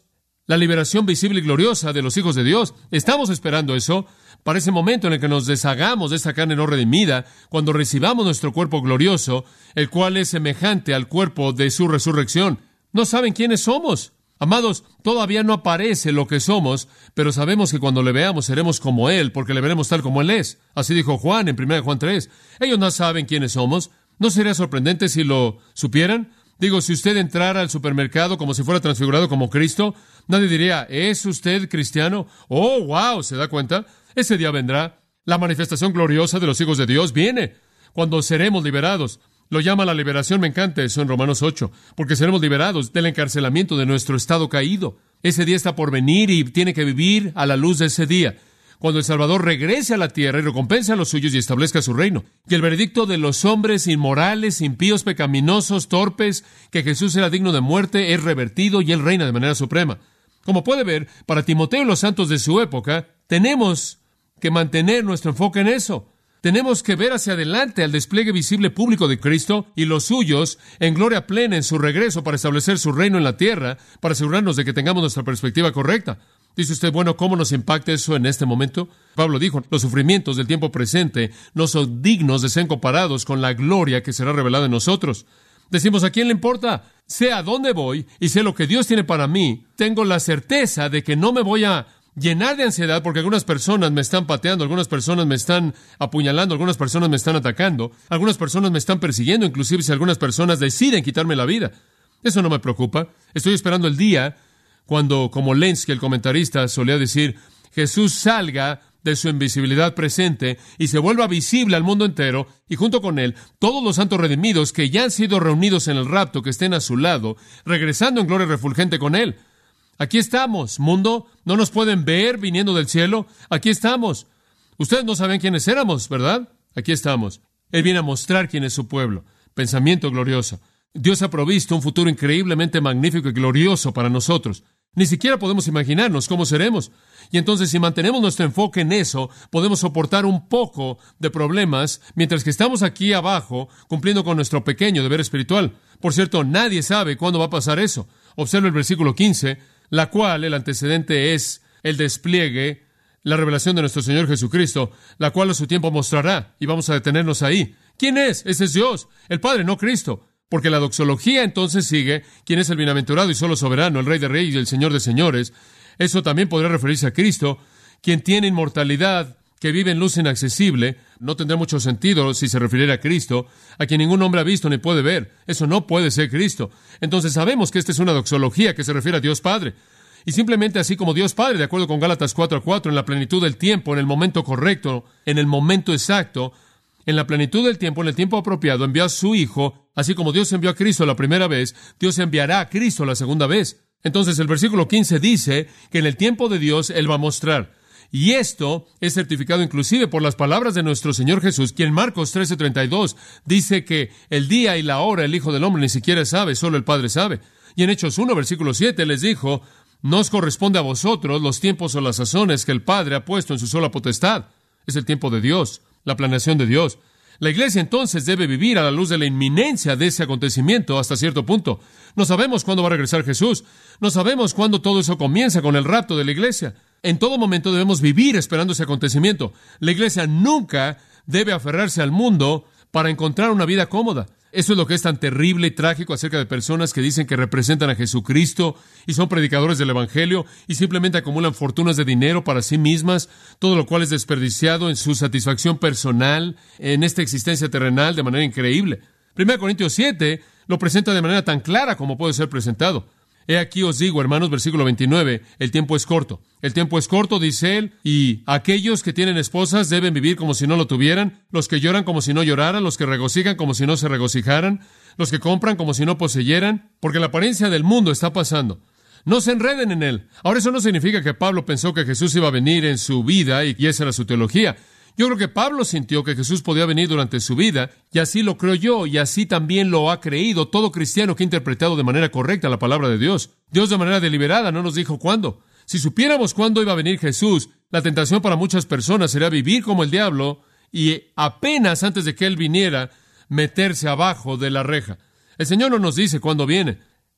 la liberación visible y gloriosa de los hijos de Dios. Estamos esperando eso para ese momento en el que nos deshagamos de esta carne no redimida, cuando recibamos nuestro cuerpo glorioso, el cual es semejante al cuerpo de su resurrección. No saben quiénes somos. Amados, todavía no aparece lo que somos, pero sabemos que cuando le veamos seremos como Él, porque le veremos tal como Él es. Así dijo Juan en primera de Juan tres. Ellos no saben quiénes somos. ¿No sería sorprendente si lo supieran? Digo, si usted entrara al supermercado como si fuera transfigurado como Cristo, nadie diría, ¿es usted cristiano? Oh, wow, ¿se da cuenta? Ese día vendrá. La manifestación gloriosa de los hijos de Dios viene cuando seremos liberados. Lo llama la liberación, me encanta eso en Romanos ocho, porque seremos liberados del encarcelamiento de nuestro estado caído. Ese día está por venir y tiene que vivir a la luz de ese día, cuando el Salvador regrese a la tierra y recompense a los suyos y establezca su reino. Y el veredicto de los hombres inmorales, impíos, pecaminosos, torpes, que Jesús era digno de muerte, es revertido y Él reina de manera suprema. Como puede ver, para Timoteo y los santos de su época, tenemos que mantener nuestro enfoque en eso. Tenemos que ver hacia adelante al despliegue visible público de Cristo y los suyos en gloria plena en su regreso para establecer su reino en la tierra, para asegurarnos de que tengamos nuestra perspectiva correcta. Dice usted, bueno, ¿cómo nos impacta eso en este momento? Pablo dijo, los sufrimientos del tiempo presente no son dignos de ser comparados con la gloria que será revelada en nosotros. Decimos, ¿a quién le importa? Sé a dónde voy y sé lo que Dios tiene para mí. Tengo la certeza de que no me voy a llenar de ansiedad porque algunas personas me están pateando, algunas personas me están apuñalando, algunas personas me están atacando, algunas personas me están persiguiendo, inclusive si algunas personas deciden quitarme la vida. Eso no me preocupa. Estoy esperando el día cuando, como Lenski, el comentarista, solía decir, Jesús salga de su invisibilidad presente y se vuelva visible al mundo entero, y junto con Él, todos los santos redimidos que ya han sido reunidos en el rapto, que estén a su lado, regresando en gloria refulgente con Él. Aquí estamos, mundo. ¿No nos pueden ver viniendo del cielo? Aquí estamos. Ustedes no saben quiénes éramos, ¿verdad? Aquí estamos. Él viene a mostrar quién es su pueblo. Pensamiento glorioso. Dios ha provisto un futuro increíblemente magnífico y glorioso para nosotros. Ni siquiera podemos imaginarnos cómo seremos. Y entonces, si mantenemos nuestro enfoque en eso, podemos soportar un poco de problemas mientras que estamos aquí abajo cumpliendo con nuestro pequeño deber espiritual. Por cierto, nadie sabe cuándo va a pasar eso. Observa el versículo quince, la cual el antecedente es el despliegue, la revelación de nuestro Señor Jesucristo, la cual a su tiempo mostrará. Y vamos a detenernos ahí. ¿Quién es? Ese es Dios, el Padre, no Cristo. Porque la doxología entonces sigue, ¿quién es el bienaventurado y solo soberano, el Rey de Reyes y el Señor de Señores? Eso también podría referirse a Cristo, quien tiene inmortalidad, que vive en luz inaccesible. No tendrá mucho sentido si se refiriera a Cristo, a quien ningún hombre ha visto ni puede ver. Eso no puede ser Cristo. Entonces sabemos que esta es una doxología que se refiere a Dios Padre. Y simplemente así como Dios Padre, de acuerdo con Gálatas cuatro a cuatro, en la plenitud del tiempo, en el momento correcto, en el momento exacto, en la plenitud del tiempo, en el tiempo apropiado, envió a su Hijo. Así como Dios envió a Cristo la primera vez, Dios enviará a Cristo la segunda vez. Entonces el versículo quince dice que en el tiempo de Dios Él va a mostrar. Y esto es certificado inclusive por las palabras de nuestro Señor Jesús, quien en Marcos trece treinta y dos dice que el día y la hora el Hijo del Hombre ni siquiera sabe, solo el Padre sabe. Y en Hechos uno, versículo siete, les dijo, no os corresponde a vosotros los tiempos o las sazones que el Padre ha puesto en su sola potestad. Es el tiempo de Dios, la planeación de Dios. La iglesia entonces debe vivir a la luz de la inminencia de ese acontecimiento hasta cierto punto. No sabemos cuándo va a regresar Jesús. No sabemos cuándo todo eso comienza con el rapto de la iglesia. En todo momento debemos vivir esperando ese acontecimiento. La iglesia nunca debe aferrarse al mundo para encontrar una vida cómoda. Eso es lo que es tan terrible y trágico acerca de personas que dicen que representan a Jesucristo y son predicadores del Evangelio y simplemente acumulan fortunas de dinero para sí mismas, todo lo cual es desperdiciado en su satisfacción personal, en esta existencia terrenal de manera increíble. Primera Corintios siete lo presenta de manera tan clara como puede ser presentado. He aquí os digo, hermanos, versículo veintinueve, el tiempo es corto. El tiempo es corto, dice él, y aquellos que tienen esposas deben vivir como si no lo tuvieran, los que lloran como si no lloraran, los que regocijan como si no se regocijaran, los que compran como si no poseyeran, porque la apariencia del mundo está pasando. No se enreden en él. Ahora, eso no significa que Pablo pensó que Jesús iba a venir en su vida y esa era su teología. Yo creo que Pablo sintió que Jesús podía venir durante su vida, y así lo creo yo, y así también lo ha creído todo cristiano que ha interpretado de manera correcta la palabra de Dios. Dios de manera deliberada no nos dijo cuándo. Si supiéramos cuándo iba a venir Jesús, la tentación para muchas personas sería vivir como el diablo y apenas antes de que Él viniera, meterse abajo de la reja. El Señor no nos dice cuándo viene.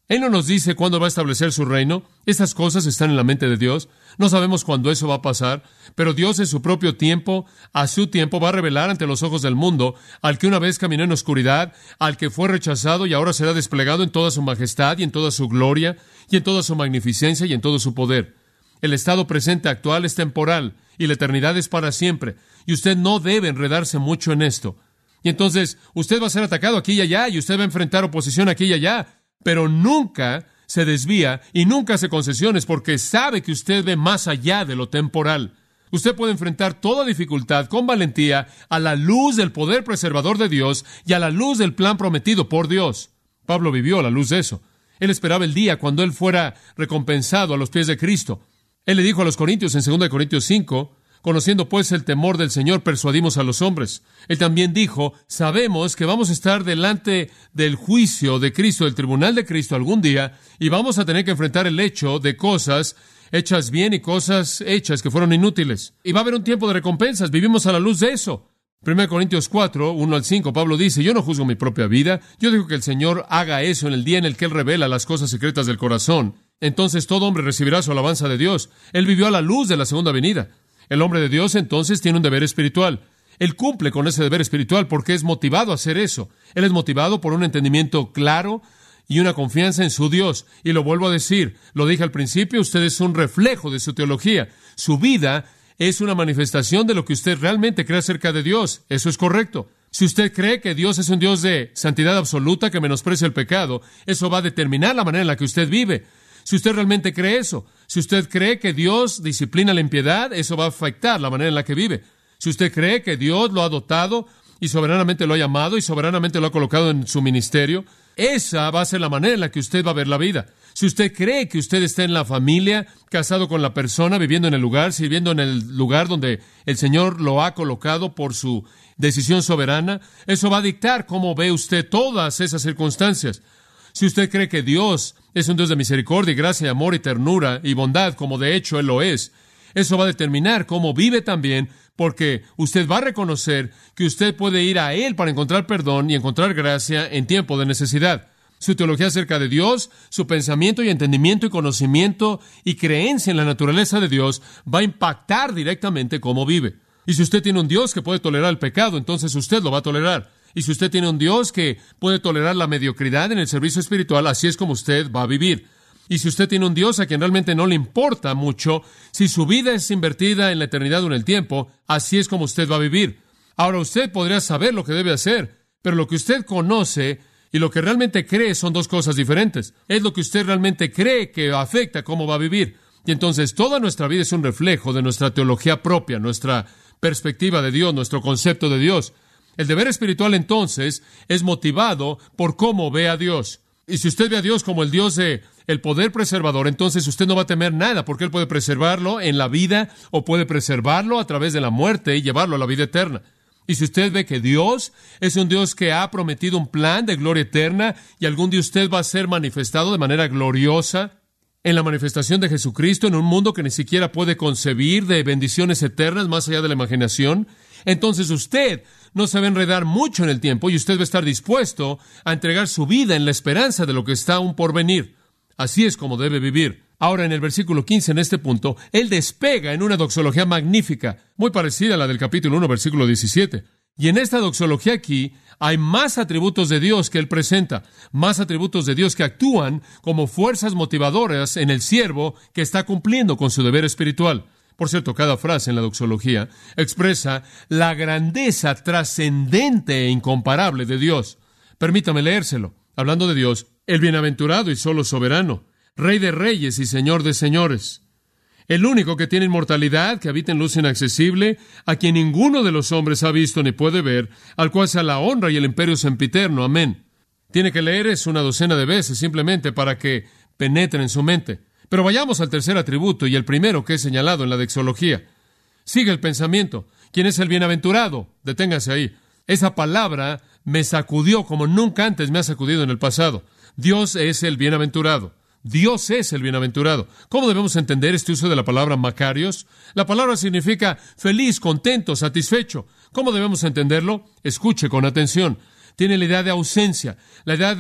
Él no nos dice cuándo va a establecer su reino. Estas cosas están en la mente de Dios. No sabemos cuándo eso va a pasar, pero Dios en su propio tiempo, a su tiempo, va a revelar ante los ojos del mundo al que una vez caminó en oscuridad, al que fue rechazado y ahora será desplegado en toda su majestad y en toda su gloria y en toda su magnificencia y en todo su poder. El estado presente actual es temporal y la eternidad es para siempre, y usted no debe enredarse mucho en esto. Y entonces usted va a ser atacado aquí y allá, y usted va a enfrentar oposición aquí y allá, pero nunca se desvía y nunca hace concesiones porque sabe que usted ve más allá de lo temporal. Usted puede enfrentar toda dificultad con valentía a la luz del poder preservador de Dios y a la luz del plan prometido por Dios. Pablo vivió a la luz de eso. Él esperaba el día cuando él fuera recompensado a los pies de Cristo. Él le dijo a los Corintios en segunda de Corintios cinco, conociendo pues el temor del Señor, persuadimos a los hombres. Él también dijo, sabemos que vamos a estar delante del juicio de Cristo, del tribunal de Cristo algún día, y vamos a tener que enfrentar el hecho de cosas hechas bien y cosas hechas que fueron inútiles. Y va a haber un tiempo de recompensas. Vivimos a la luz de eso. primera de Corintios cuatro, uno al cinco, Pablo dice, yo no juzgo mi propia vida. Yo digo que el Señor haga eso en el día en el que Él revela las cosas secretas del corazón. Entonces todo hombre recibirá su alabanza de Dios. Él vivió a la luz de la segunda venida. El hombre de Dios entonces tiene un deber espiritual. Él cumple con ese deber espiritual porque es motivado a hacer eso. Él es motivado por un entendimiento claro y una confianza en su Dios. Y lo vuelvo a decir, lo dije al principio, usted es un reflejo de su teología. Su vida es una manifestación de lo que usted realmente cree acerca de Dios. Eso es correcto. Si usted cree que Dios es un Dios de santidad absoluta que menosprecia el pecado, eso va a determinar la manera en la que usted vive. Si usted realmente cree eso, si usted cree que Dios disciplina la impiedad, eso va a afectar la manera en la que vive. Si usted cree que Dios lo ha dotado y soberanamente lo ha llamado y soberanamente lo ha colocado en su ministerio, esa va a ser la manera en la que usted va a ver la vida. Si usted cree que usted está en la familia, casado con la persona, viviendo en el lugar, sirviendo en el lugar donde el Señor lo ha colocado por su decisión soberana, eso va a dictar cómo ve usted todas esas circunstancias. Si usted cree que Dios es un Dios de misericordia, gracia, amor y ternura y bondad, como de hecho Él lo es, eso va a determinar cómo vive también, porque usted va a reconocer que usted puede ir a Él para encontrar perdón y encontrar gracia en tiempo de necesidad. Su teología acerca de Dios, su pensamiento y entendimiento y conocimiento y creencia en la naturaleza de Dios va a impactar directamente cómo vive. Y si usted tiene un Dios que puede tolerar el pecado, entonces usted lo va a tolerar. Y si usted tiene un Dios que puede tolerar la mediocridad en el servicio espiritual, así es como usted va a vivir. Y si usted tiene un Dios a quien realmente no le importa mucho, si su vida es invertida en la eternidad o en el tiempo, así es como usted va a vivir. Ahora, usted podría saber lo que debe hacer, pero lo que usted conoce y lo que realmente cree son dos cosas diferentes. Es lo que usted realmente cree que afecta cómo va a vivir. Y entonces toda nuestra vida es un reflejo de nuestra teología propia, nuestra perspectiva de Dios, nuestro concepto de Dios. El deber espiritual, entonces, es motivado por cómo ve a Dios. Y si usted ve a Dios como el Dios de el poder preservador, entonces usted no va a temer nada, porque Él puede preservarlo en la vida o puede preservarlo a través de la muerte y llevarlo a la vida eterna. Y si usted ve que Dios es un Dios que ha prometido un plan de gloria eterna y algún día usted va a ser manifestado de manera gloriosa en la manifestación de Jesucristo en un mundo que ni siquiera puede concebir de bendiciones eternas más allá de la imaginación, entonces usted no se va a enredar mucho en el tiempo y usted va a estar dispuesto a entregar su vida en la esperanza de lo que está aún por venir. Así es como debe vivir. Ahora, en el versículo quince, en este punto, él despega en una doxología magnífica, muy parecida a la del capítulo uno, versículo diecisiete. Y en esta doxología aquí hay más atributos de Dios que él presenta, más atributos de Dios que actúan como fuerzas motivadoras en el siervo que está cumpliendo con su deber espiritual. Por cierto, cada frase en la doxología expresa la grandeza trascendente e incomparable de Dios. Permítame leérselo. Hablando de Dios, el bienaventurado y solo soberano, Rey de reyes y Señor de señores, el único que tiene inmortalidad, que habita en luz inaccesible, a quien ninguno de los hombres ha visto ni puede ver, al cual sea la honra y el imperio sempiterno. Amén. Tiene que leer eso una docena de veces simplemente para que penetre en su mente. Pero vayamos al tercer atributo y el primero que es señalado en la doxología. Sigue el pensamiento. ¿Quién es el bienaventurado? Deténgase ahí. Esa palabra me sacudió como nunca antes me ha sacudido en el pasado. Dios es el bienaventurado. Dios es el bienaventurado. ¿Cómo debemos entender este uso de la palabra Macarios? La palabra significa feliz, contento, satisfecho. ¿Cómo debemos entenderlo? Escuche con atención. Tiene la idea de ausencia, la idea de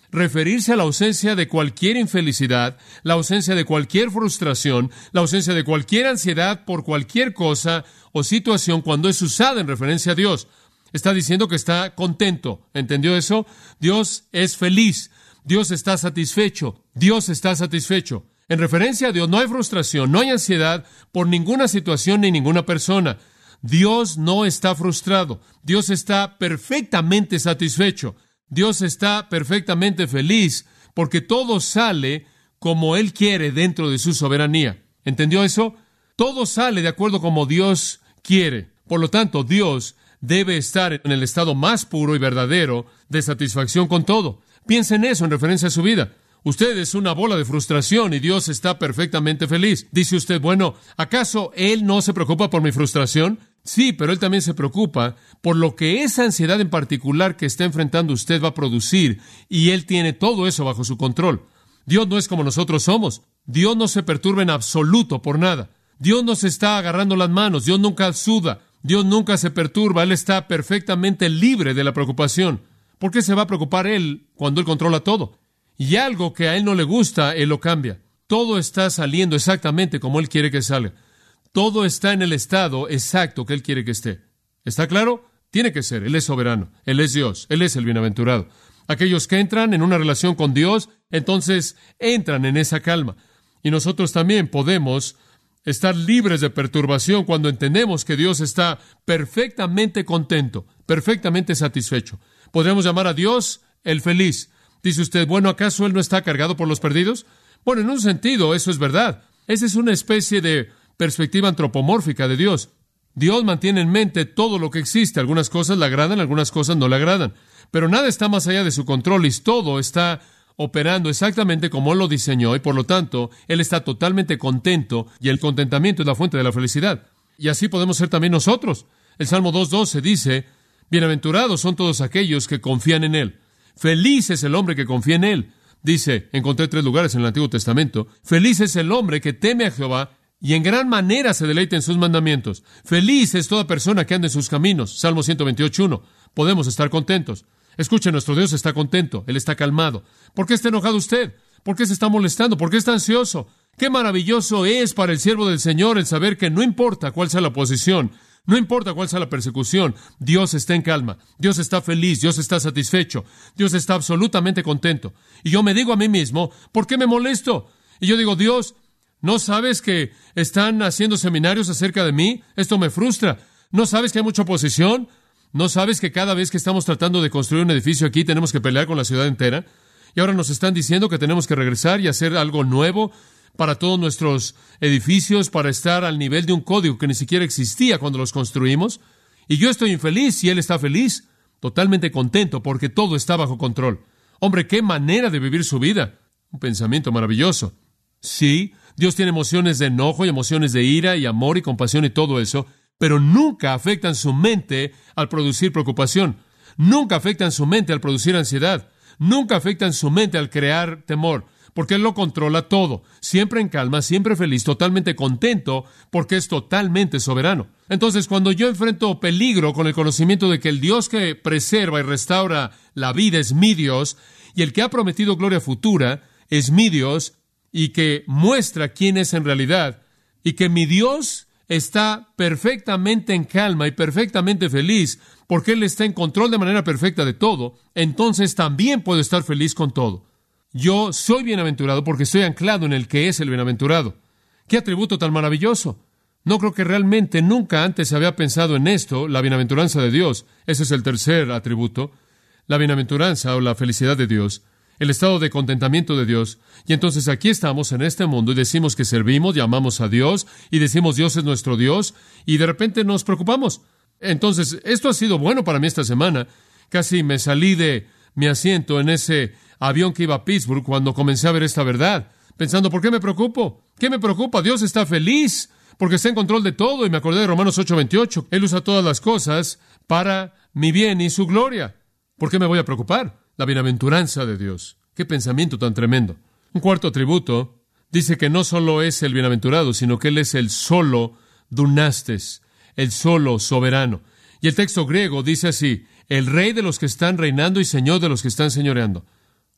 referirse a la ausencia de cualquier infelicidad, la ausencia de cualquier frustración, la ausencia de cualquier ansiedad por cualquier cosa o situación cuando es usada en referencia a Dios. Está diciendo que está contento. ¿Entendió eso? Dios es feliz. Dios está satisfecho. Dios está satisfecho. En referencia a Dios no hay frustración, no hay ansiedad por ninguna situación ni ninguna persona. Dios no está frustrado. Dios está perfectamente satisfecho. Dios está perfectamente feliz porque todo sale como Él quiere dentro de su soberanía. ¿Entendió eso? Todo sale de acuerdo como Dios quiere. Por lo tanto, Dios debe estar en el estado más puro y verdadero de satisfacción con todo. Piensa en eso en referencia a su vida. Usted es una bola de frustración y Dios está perfectamente feliz. Dice usted, bueno, ¿acaso Él no se preocupa por mi frustración? Sí, pero Él también se preocupa por lo que esa ansiedad en particular que está enfrentando usted va a producir, y Él tiene todo eso bajo su control. Dios no es como nosotros somos. Dios no se perturba en absoluto por nada. Dios no se está agarrando las manos. Dios nunca suda. Dios nunca se perturba. Él está perfectamente libre de la preocupación. ¿Por qué se va a preocupar Él cuando Él controla todo? Y algo que a Él no le gusta, Él lo cambia. Todo está saliendo exactamente como Él quiere que salga. Todo está en el estado exacto que Él quiere que esté. ¿Está claro? Tiene que ser. Él es soberano. Él es Dios. Él es el bienaventurado. Aquellos que entran en una relación con Dios, entonces entran en esa calma. Y nosotros también podemos estar libres de perturbación cuando entendemos que Dios está perfectamente contento, perfectamente satisfecho. Podríamos llamar a Dios el feliz. Dice usted, bueno, ¿acaso Él no está cargado por los perdidos? Bueno, en un sentido, eso es verdad. Esa es una especie de perspectiva antropomórfica de Dios. Dios mantiene en mente todo lo que existe. Algunas cosas le agradan, algunas cosas no le agradan. Pero nada está más allá de su control y todo está operando exactamente como Él lo diseñó, y por lo tanto, Él está totalmente contento, y el contentamiento es la fuente de la felicidad. Y así podemos ser también nosotros. El Salmo dos doce dice, bienaventurados son todos aquellos que confían en Él. Feliz es el hombre que confía en Él. Dice, encontré tres lugares en el Antiguo Testamento, feliz es el hombre que teme a Jehová y en gran manera se deleita en sus mandamientos. Feliz es toda persona que anda en sus caminos. Salmo ciento veintiocho uno. Podemos estar contentos. Escuche, nuestro Dios está contento. Él está calmado. ¿Por qué está enojado usted? ¿Por qué se está molestando? ¿Por qué está ansioso? Qué maravilloso es para el siervo del Señor el saber que no importa cuál sea la posición, no importa cuál sea la persecución, Dios está en calma, Dios está feliz, Dios está satisfecho, Dios está absolutamente contento. Y yo me digo a mí mismo, ¿por qué me molesto? Y yo digo, Dios, ¿no sabes que están haciendo seminarios acerca de mí? Esto me frustra. ¿No sabes que hay mucha oposición? ¿No sabes que cada vez que estamos tratando de construir un edificio aquí tenemos que pelear con la ciudad entera? Y ahora nos están diciendo que tenemos que regresar y hacer algo nuevo para todos nuestros edificios, para estar al nivel de un código que ni siquiera existía cuando los construimos. Y yo estoy infeliz y Él está feliz, totalmente contento porque todo está bajo control. Hombre, qué manera de vivir su vida. Un pensamiento maravilloso. Sí, Dios tiene emociones de enojo y emociones de ira y amor y compasión y todo eso, pero nunca afectan su mente al producir preocupación. Nunca afectan su mente al producir ansiedad. Nunca afectan su mente al crear temor, porque Él lo controla todo, siempre en calma, siempre feliz, totalmente contento, porque es totalmente soberano. Entonces, cuando yo enfrento peligro con el conocimiento de que el Dios que preserva y restaura la vida es mi Dios, y el que ha prometido gloria futura es mi Dios, y que muestra quién es en realidad, y que mi Dios está perfectamente en calma y perfectamente feliz, porque Él está en control de manera perfecta de todo, entonces también puedo estar feliz con todo. Yo soy bienaventurado porque estoy anclado en el que es el bienaventurado. ¡Qué atributo tan maravilloso! No creo que realmente nunca antes se había pensado en esto, la bienaventuranza de Dios. Ese es el tercer atributo, la bienaventuranza o la felicidad de Dios, el estado de contentamiento de Dios. Y entonces aquí estamos en este mundo y decimos que servimos, llamamos a Dios y decimos Dios es nuestro Dios y de repente nos preocupamos. Entonces, esto ha sido bueno para mí esta semana. Casi me salí de mi asiento en ese avión que iba a Pittsburgh cuando comencé a ver esta verdad, pensando, ¿por qué me preocupo? ¿Qué me preocupa? Dios está feliz porque está en control de todo. Y me acordé de Romanos ocho veintiocho. Él usa todas las cosas para mi bien y su gloria. ¿Por qué me voy a preocupar? La bienaventuranza de Dios. ¡Qué pensamiento tan tremendo! Un cuarto atributo dice que no solo es el bienaventurado, sino que Él es el solo dunastes, el solo soberano. Y el texto griego dice así, el rey de los que están reinando y señor de los que están señoreando.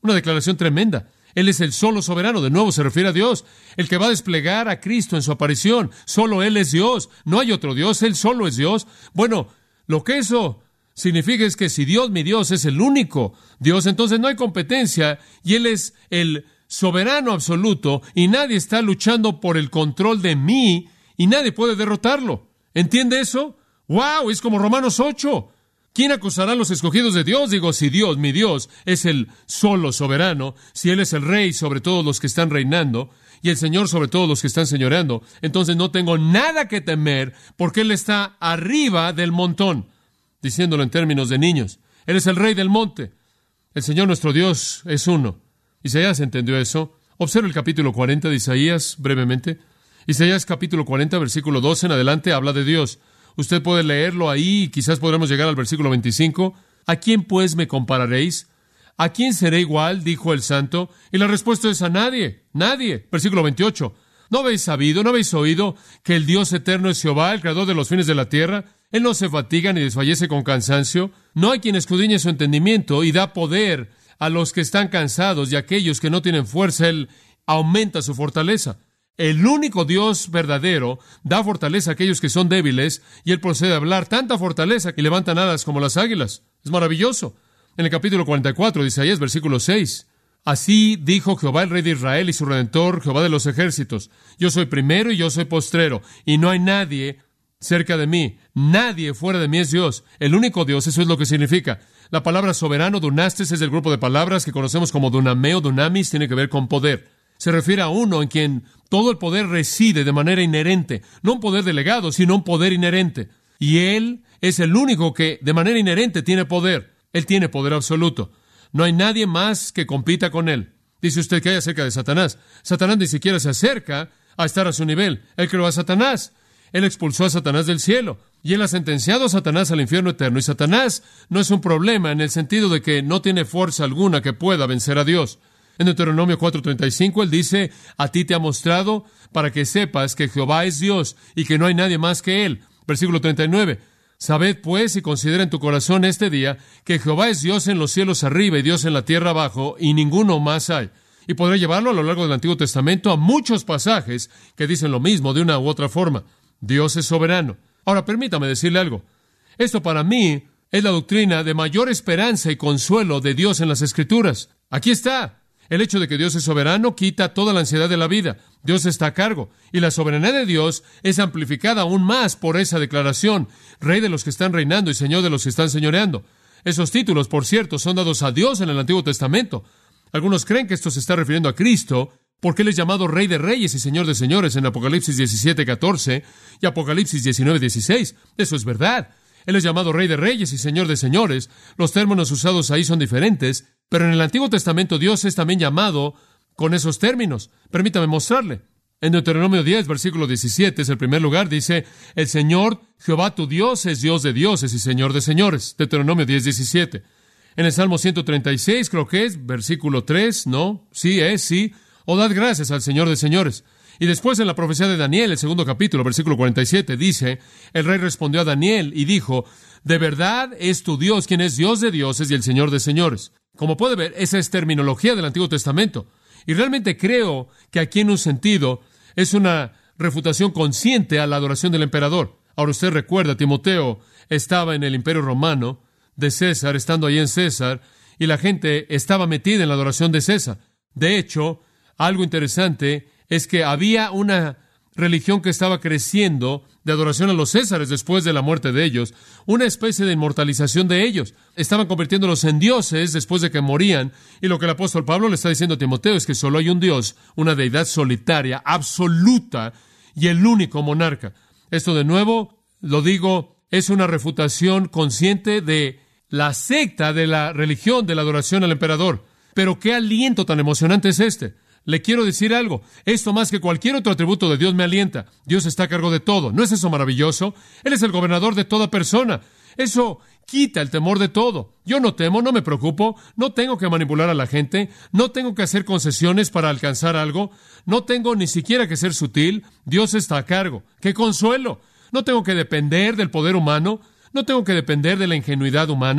Una declaración tremenda. Él es el solo soberano. De nuevo se refiere a Dios, el que va a desplegar a Cristo en su aparición. Solo Él es Dios. No hay otro Dios. Él solo es Dios. Bueno, lo que eso significa es que si Dios, mi Dios, es el único Dios, entonces no hay competencia y Él es el soberano absoluto y nadie está luchando por el control de mí y nadie puede derrotarlo. ¿Entiende eso? ¡Wow! Es como Romanos ocho. ¿Quién acusará a los escogidos de Dios? Digo, si Dios, mi Dios, es el solo soberano, si Él es el Rey sobre todos los que están reinando y el Señor sobre todos los que están señoreando, entonces no tengo nada que temer porque Él está arriba del montón. Diciéndolo en términos de niños, Él es el Rey del monte. El Señor nuestro Dios es uno. Isaías entendió eso. Observa el capítulo cuarenta de Isaías brevemente. Isaías capítulo cuarenta, versículo doce en adelante, habla de Dios. Usted puede leerlo ahí y quizás podremos llegar al versículo veinticinco. ¿A quién pues me compararéis? ¿A quién seré igual? Dijo el santo. Y la respuesta es a nadie, nadie. Versículo veintiocho. ¿No habéis sabido, no habéis oído que el Dios eterno es Jehová, el creador de los fines de la tierra? Él no se fatiga ni desfallece con cansancio. No hay quien escudriñe su entendimiento y da poder a los que están cansados y a aquellos que no tienen fuerza. Él aumenta su fortaleza. El único Dios verdadero da fortaleza a aquellos que son débiles y Él procede a hablar tanta fortaleza que levantan alas como las águilas. Es maravilloso. En el capítulo cuarenta y cuatro de Isaías, versículo seis. Así dijo Jehová, el Rey de Israel y su Redentor, Jehová de los ejércitos. Yo soy primero y yo soy postrero, y no hay nadie cerca de mí. Nadie fuera de mí es Dios. El único Dios, eso es lo que significa. La palabra soberano, dunastes, es del grupo de palabras que conocemos como dunameo, dunamis, tiene que ver con poder. Se refiere a uno en quien todo el poder reside de manera inherente. No un poder delegado, sino un poder inherente. Y Él es el único que de manera inherente tiene poder. Él tiene poder absoluto. No hay nadie más que compita con Él. Dice usted que hay acerca de Satanás. Satanás ni siquiera se acerca a estar a su nivel. Él creó a Satanás. Él expulsó a Satanás del cielo. Y Él ha sentenciado a Satanás al infierno eterno. Y Satanás no es un problema en el sentido de que no tiene fuerza alguna que pueda vencer a Dios. En Deuteronomio cuatro treinta y cinco, Él dice, a ti te ha mostrado para que sepas que Jehová es Dios y que no hay nadie más que Él. Versículo treinta y nueve. Sabed pues y considera en tu corazón este día que Jehová es Dios en los cielos arriba y Dios en la tierra abajo y ninguno más hay. Y podré llevarlo a lo largo del Antiguo Testamento a muchos pasajes que dicen lo mismo de una u otra forma. Dios es soberano. Ahora, permítame decirle algo. Esto para mí es la doctrina de mayor esperanza y consuelo de Dios en las Escrituras. Aquí está. El hecho de que Dios es soberano quita toda la ansiedad de la vida. Dios está a cargo. Y la soberanía de Dios es amplificada aún más por esa declaración. Rey de los que están reinando y Señor de los que están señoreando. Esos títulos, por cierto, son dados a Dios en el Antiguo Testamento. Algunos creen que esto se está refiriendo a Cristo porque Él es llamado Rey de Reyes y Señor de Señores en Apocalipsis diecisiete catorce y Apocalipsis diecinueve dieciséis. Eso es verdad. Él es llamado Rey de Reyes y Señor de Señores. Los términos usados ahí son diferentes, pero en el Antiguo Testamento Dios es también llamado con esos términos. Permítame mostrarle. En Deuteronomio diez, versículo diecisiete, es el primer lugar, dice, el Señor, Jehová tu Dios, es Dios de dioses y Señor de señores. Deuteronomio diez, diecisiete. En el Salmo ciento treinta y seis, creo que es, versículo tres, no, sí es, sí, o dad gracias al Señor de señores. Y después en la profecía de Daniel, el segundo capítulo, versículo cuarenta y siete, dice, el rey respondió a Daniel y dijo, de verdad es tu Dios quien es Dios de dioses y el Señor de señores. Como puede ver, esa es terminología del Antiguo Testamento. Y realmente creo que aquí en un sentido es una refutación consciente a la adoración del emperador. Ahora usted recuerda, Timoteo estaba en el Imperio Romano de César, estando ahí en César, y la gente estaba metida en la adoración de César. De hecho, algo interesante es que había una religión que estaba creciendo de adoración a los Césares después de la muerte de ellos, una especie de inmortalización de ellos. Estaban convirtiéndolos en dioses después de que morían, y lo que el apóstol Pablo le está diciendo a Timoteo es que solo hay un Dios, una deidad solitaria, absoluta, y el único monarca. Esto de nuevo, lo digo, es una refutación consciente de la secta de la religión de la adoración al emperador. Pero qué aliento tan emocionante es este. Le quiero decir algo. Esto más que cualquier otro atributo de Dios me alienta. Dios está a cargo de todo. ¿No es eso maravilloso? Él es el gobernador de toda persona. Eso quita el temor de todo. Yo no temo, no me preocupo. No tengo que manipular a la gente. No tengo que hacer concesiones para alcanzar algo. No tengo ni siquiera que ser sutil. Dios está a cargo. ¡Qué consuelo! No tengo que depender del poder humano. No tengo que depender de la ingenuidad humana.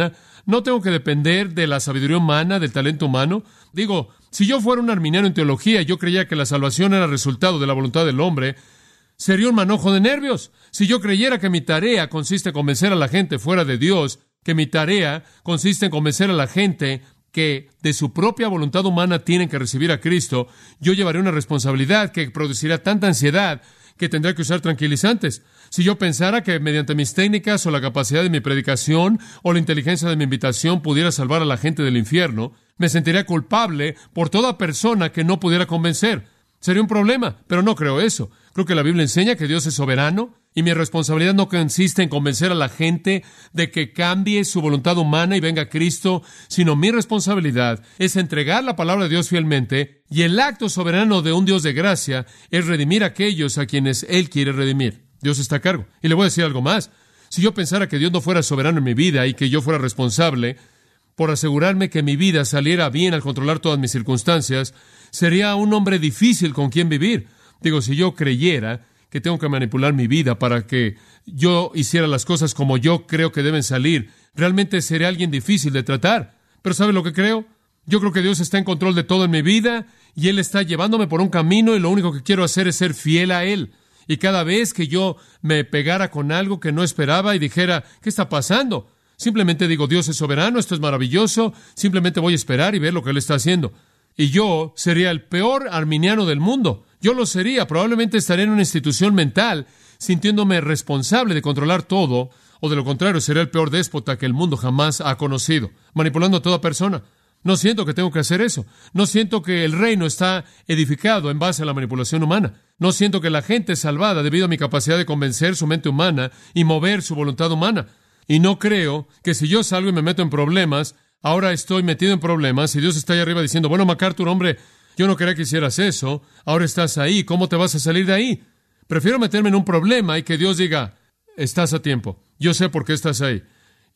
No tengo que depender de la sabiduría humana, del talento humano. Digo, si yo fuera un arminiano en teología y yo creía que la salvación era resultado de la voluntad del hombre, sería un manojo de nervios. Si yo creyera que mi tarea consiste en convencer a la gente fuera de Dios, que mi tarea consiste en convencer a la gente que de su propia voluntad humana tienen que recibir a Cristo, yo llevaré una responsabilidad que producirá tanta ansiedad que tendré que usar tranquilizantes. Si yo pensara que mediante mis técnicas o la capacidad de mi predicación o la inteligencia de mi invitación pudiera salvar a la gente del infierno, me sentiría culpable por toda persona que no pudiera convencer. Sería un problema, pero no creo eso. Creo que la Biblia enseña que Dios es soberano y mi responsabilidad no consiste en convencer a la gente de que cambie su voluntad humana y venga a Cristo, sino mi responsabilidad es entregar la palabra de Dios fielmente, y el acto soberano de un Dios de gracia es redimir a aquellos a quienes Él quiere redimir. Dios está a cargo. Y le voy a decir algo más. Si yo pensara que Dios no fuera soberano en mi vida y que yo fuera responsable por asegurarme que mi vida saliera bien al controlar todas mis circunstancias, sería un hombre difícil con quien vivir. Digo, si yo creyera que tengo que manipular mi vida para que yo hiciera las cosas como yo creo que deben salir, realmente sería alguien difícil de tratar. Pero ¿sabe lo que creo? Yo creo que Dios está en control de todo en mi vida y Él está llevándome por un camino y lo único que quiero hacer es ser fiel a Él. Y cada vez que yo me pegara con algo que no esperaba y dijera, ¿qué está pasando? Simplemente digo, Dios es soberano, esto es maravilloso, simplemente voy a esperar y ver lo que Él está haciendo. Y yo sería el peor arminiano del mundo. Yo lo sería. Probablemente estaría en una institución mental sintiéndome responsable de controlar todo, o de lo contrario, sería el peor déspota que el mundo jamás ha conocido, manipulando a toda persona. No siento que tengo que hacer eso. No siento que el reino está edificado en base a la manipulación humana. No siento que la gente es salvada debido a mi capacidad de convencer su mente humana y mover su voluntad humana. Y no creo que si yo salgo y me meto en problemas, ahora estoy metido en problemas y Dios está ahí arriba diciendo, bueno, MacArthur, hombre, yo no quería que hicieras eso, ahora estás ahí, ¿cómo te vas a salir de ahí? Prefiero meterme en un problema y que Dios diga, estás a tiempo, yo sé por qué estás ahí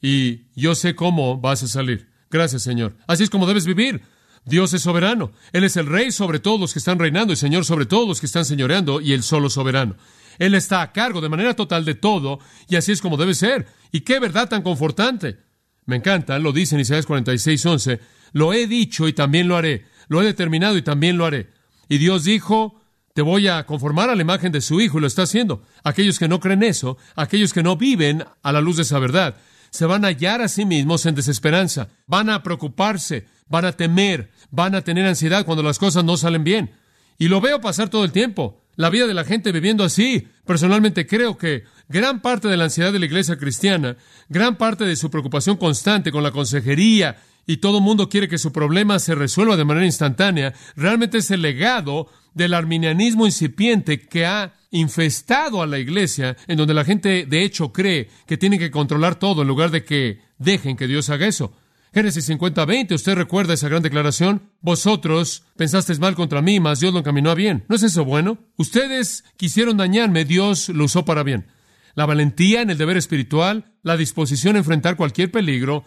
y yo sé cómo vas a salir. Gracias, Señor. Así es como debes vivir. Dios es soberano. Él es el Rey sobre todos los que están reinando y Señor sobre todos los que están señoreando y el solo soberano. Él está a cargo de manera total de todo y así es como debe ser. Y qué verdad tan confortante. Me encanta, lo dice en Isaías cuarenta y seis, once. Lo he dicho y también lo haré. Lo he determinado y también lo haré. Y Dios dijo, te voy a conformar a la imagen de su Hijo y lo está haciendo. Aquellos que no creen eso, aquellos que no viven a la luz de esa verdad, se van a hallar a sí mismos en desesperanza. Van a preocuparse, van a temer, van a tener ansiedad cuando las cosas no salen bien. Y lo veo pasar todo el tiempo. La vida de la gente viviendo así. Personalmente creo que gran parte de la ansiedad de la iglesia cristiana, gran parte de su preocupación constante con la consejería, y todo el mundo quiere que su problema se resuelva de manera instantánea, realmente es el legado del arminianismo incipiente que ha infestado a la iglesia, en donde la gente de hecho cree que tiene que controlar todo en lugar de que dejen que Dios haga eso. Génesis cincuenta, veinte, ¿usted recuerda esa gran declaración? Vosotros pensasteis mal contra mí, mas Dios lo encaminó a bien. ¿No es eso bueno? Ustedes quisieron dañarme, Dios lo usó para bien. La valentía en el deber espiritual, la disposición a enfrentar cualquier peligro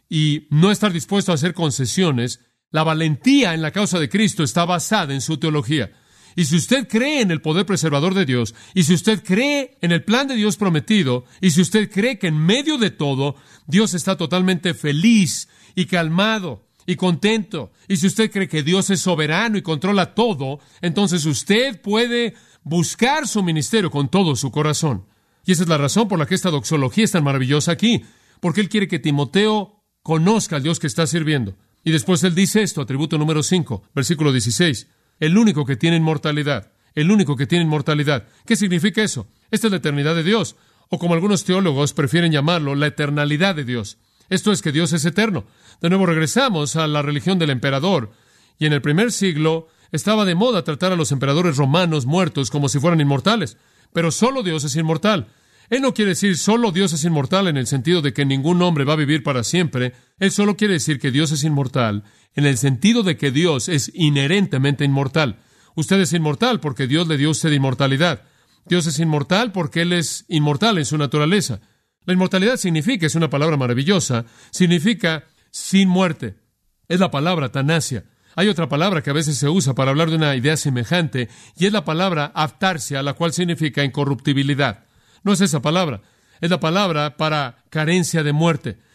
y no estar dispuesto a hacer concesiones, la valentía en la causa de Cristo está basada en su teología. Y si usted cree en el poder preservador de Dios, y si usted cree en el plan de Dios prometido, y si usted cree que en medio de todo, Dios está totalmente feliz y calmado y contento, y si usted cree que Dios es soberano y controla todo, entonces usted puede buscar su ministerio con todo su corazón. Y esa es la razón por la que esta doxología es tan maravillosa aquí, porque Él quiere que Timoteo conozca al Dios que está sirviendo. Y después Él dice esto, atributo número cinco, versículo dieciséis. El único que tiene inmortalidad. El único que tiene inmortalidad. ¿Qué significa eso? Esta es la eternidad de Dios, o como algunos teólogos prefieren llamarlo, la eternalidad de Dios. Esto es que Dios es eterno. De nuevo regresamos a la religión del emperador, y en el primer siglo estaba de moda tratar a los emperadores romanos muertos como si fueran inmortales. Pero solo Dios es inmortal. Él no quiere decir solo Dios es inmortal en el sentido de que ningún hombre va a vivir para siempre. Él solo quiere decir que Dios es inmortal en el sentido de que Dios es inherentemente inmortal. Usted es inmortal porque Dios le dio a usted inmortalidad. Dios es inmortal porque Él es inmortal en su naturaleza. La inmortalidad significa, es una palabra maravillosa, significa sin muerte. Es la palabra tanasia. Hay otra palabra que a veces se usa para hablar de una idea semejante, y es la palabra aftarsia, la cual significa incorruptibilidad. No es esa palabra, es la palabra para carencia de muerte.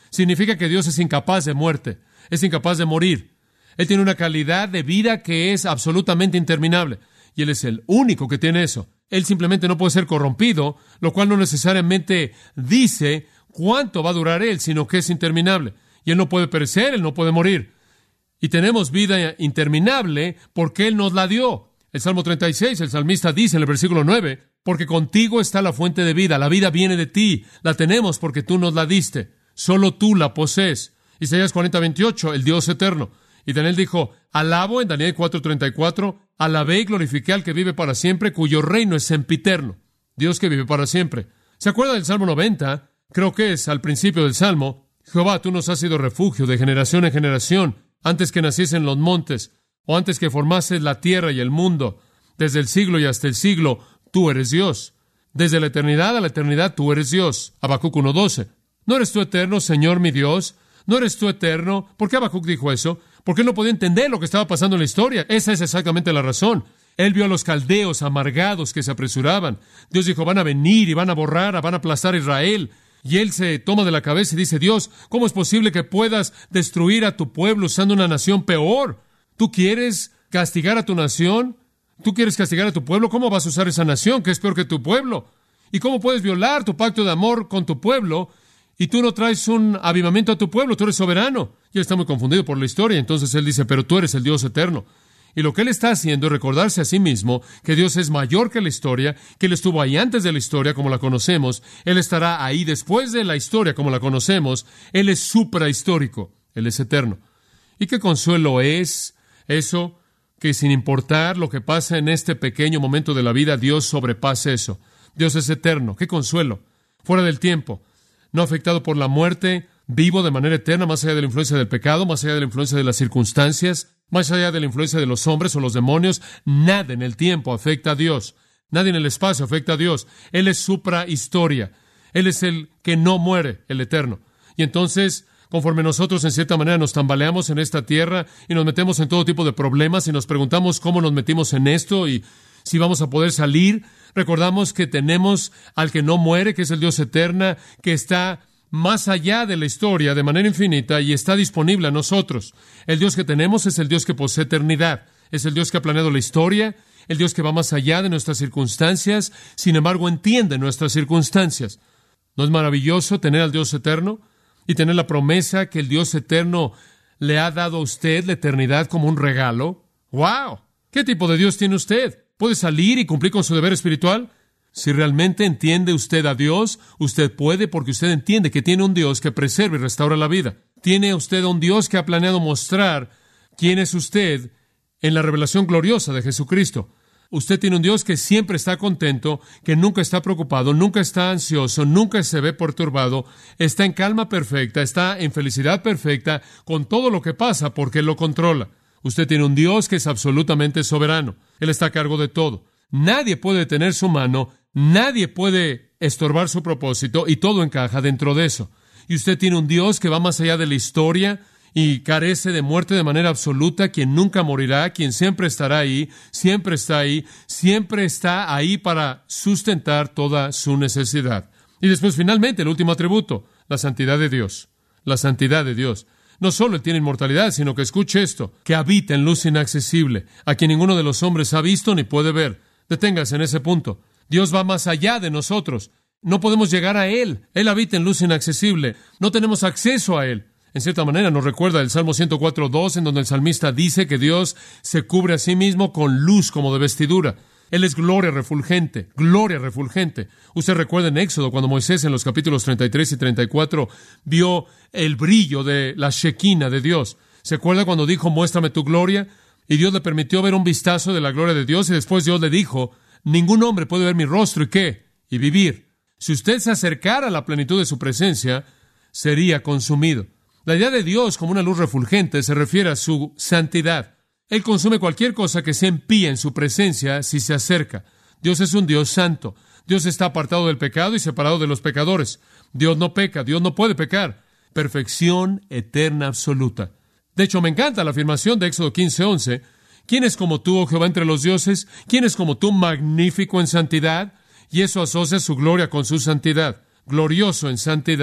Significa que Dios es incapaz de muerte, es incapaz de morir. Él tiene una calidad de vida que es absolutamente interminable, y Él es el único que tiene eso. Él simplemente no puede ser corrompido, lo cual no necesariamente dice cuánto va a durar Él, sino que es interminable. Y Él no puede perecer, Él no puede morir. Y tenemos vida interminable porque Él nos la dio. El Salmo treinta y seis, el salmista dice en el versículo nueve, porque contigo está la fuente de vida, la vida viene de ti, la tenemos porque tú nos la diste, solo tú la posees. Isaías cuarenta, veintiocho, el Dios eterno. Y Daniel dijo, alabo en Daniel cuatro, treinta y cuatro, alabé y glorifiqué al que vive para siempre, cuyo reino es sempiterno. Dios que vive para siempre. ¿Se acuerda del Salmo noventa? Creo que es al principio del Salmo. Jehová, tú nos has sido refugio de generación en generación, antes que naciesen los montes, o antes que formases la tierra y el mundo. Desde el siglo y hasta el siglo, tú eres Dios. Desde la eternidad a la eternidad, tú eres Dios. Habacuc uno doce. ¿No eres tú eterno, Señor mi Dios? ¿No eres tú eterno? ¿Por qué Habacuc dijo eso? Porque él no podía entender lo que estaba pasando en la historia. Esa es exactamente la razón. Él vio a los caldeos amargados que se apresuraban. Dios dijo, van a venir y van a borrar, van a aplastar a Israel. Y él se toma de la cabeza y dice, Dios, ¿cómo es posible que puedas destruir a tu pueblo usando una nación peor? ¿Tú quieres castigar a tu nación? ¿Tú quieres castigar a tu pueblo? ¿Cómo vas a usar esa nación que es peor que tu pueblo? ¿Y cómo puedes violar tu pacto de amor con tu pueblo? Y tú no traes un avivamiento a tu pueblo, tú eres soberano. Y él está muy confundido por la historia. Entonces él dice, pero tú eres el Dios eterno. Y lo que él está haciendo es recordarse a sí mismo que Dios es mayor que la historia, que Él estuvo ahí antes de la historia como la conocemos, Él estará ahí después de la historia como la conocemos, Él es suprahistórico, Él es eterno. ¿Y qué consuelo es eso? Que sin importar lo que pasa en este pequeño momento de la vida, Dios sobrepasa eso. Dios es eterno. ¡Qué consuelo! Fuera del tiempo, no afectado por la muerte, vivo de manera eterna, más allá de la influencia del pecado, más allá de la influencia de las circunstancias, más allá de la influencia de los hombres o los demonios. Nada en el tiempo afecta a Dios. Nada en el espacio afecta a Dios. Él es suprahistoria. Él es el que no muere, el eterno. Y entonces, conforme nosotros en cierta manera nos tambaleamos en esta tierra y nos metemos en todo tipo de problemas y nos preguntamos cómo nos metimos en esto y si vamos a poder salir, recordamos que tenemos al que no muere, que es el Dios eterno, que está más allá de la historia de manera infinita y está disponible a nosotros. El Dios que tenemos es el Dios que posee eternidad. Es el Dios que ha planeado la historia, el Dios que va más allá de nuestras circunstancias, sin embargo entiende nuestras circunstancias. ¿No es maravilloso tener al Dios eterno y tener la promesa que el Dios eterno le ha dado a usted la eternidad como un regalo? ¡Wow! ¿Qué tipo de Dios tiene usted? ¿Puede salir y cumplir con su deber espiritual? Si realmente entiende usted a Dios, usted puede porque usted entiende que tiene un Dios que preserva y restaura la vida. Tiene usted un Dios que ha planeado mostrar quién es usted en la revelación gloriosa de Jesucristo. Usted tiene un Dios que siempre está contento, que nunca está preocupado, nunca está ansioso, nunca se ve perturbado, está en calma perfecta, está en felicidad perfecta con todo lo que pasa porque Él lo controla. Usted tiene un Dios que es absolutamente soberano. Él está a cargo de todo. Nadie puede detener su mano, nadie puede estorbar su propósito y todo encaja dentro de eso. Y usted tiene un Dios que va más allá de la historia y carece de muerte de manera absoluta, quien nunca morirá, quien siempre estará ahí, siempre está ahí, siempre está ahí para sustentar toda su necesidad. Y después, finalmente, el último atributo, la santidad de Dios. La santidad de Dios. No solo Él tiene inmortalidad, sino que escuche esto, que habita en luz inaccesible, a quien ninguno de los hombres ha visto ni puede ver. Deténgase en ese punto. Dios va más allá de nosotros. No podemos llegar a Él. Él habita en luz inaccesible. No tenemos acceso a Él. En cierta manera nos recuerda el Salmo ciento cuatro, dos, en donde el salmista dice que Dios se cubre a sí mismo con luz como de vestidura. Él es gloria refulgente, gloria refulgente. Usted recuerda en Éxodo, cuando Moisés en los capítulos treinta y tres y treinta y cuatro vio el brillo de la Shekinah de Dios. ¿Se acuerda cuando dijo, muéstrame tu gloria? Y Dios le permitió ver un vistazo de la gloria de Dios y después Dios le dijo, ningún hombre puede ver mi rostro y qué, y vivir. Si usted se acercara a la plenitud de su presencia, sería consumido. La idea de Dios como una luz refulgente se refiere a su santidad. Él consume cualquier cosa que se empía en su presencia si se acerca. Dios es un Dios santo. Dios está apartado del pecado y separado de los pecadores. Dios no peca, Dios no puede pecar. Perfección eterna absoluta. De hecho, me encanta la afirmación de Éxodo quince, once. ¿Quién es como tú, oh Jehová, entre los dioses? ¿Quién es como tú, magnífico en santidad? Y eso asocia su gloria con su santidad. Glorioso en santidad.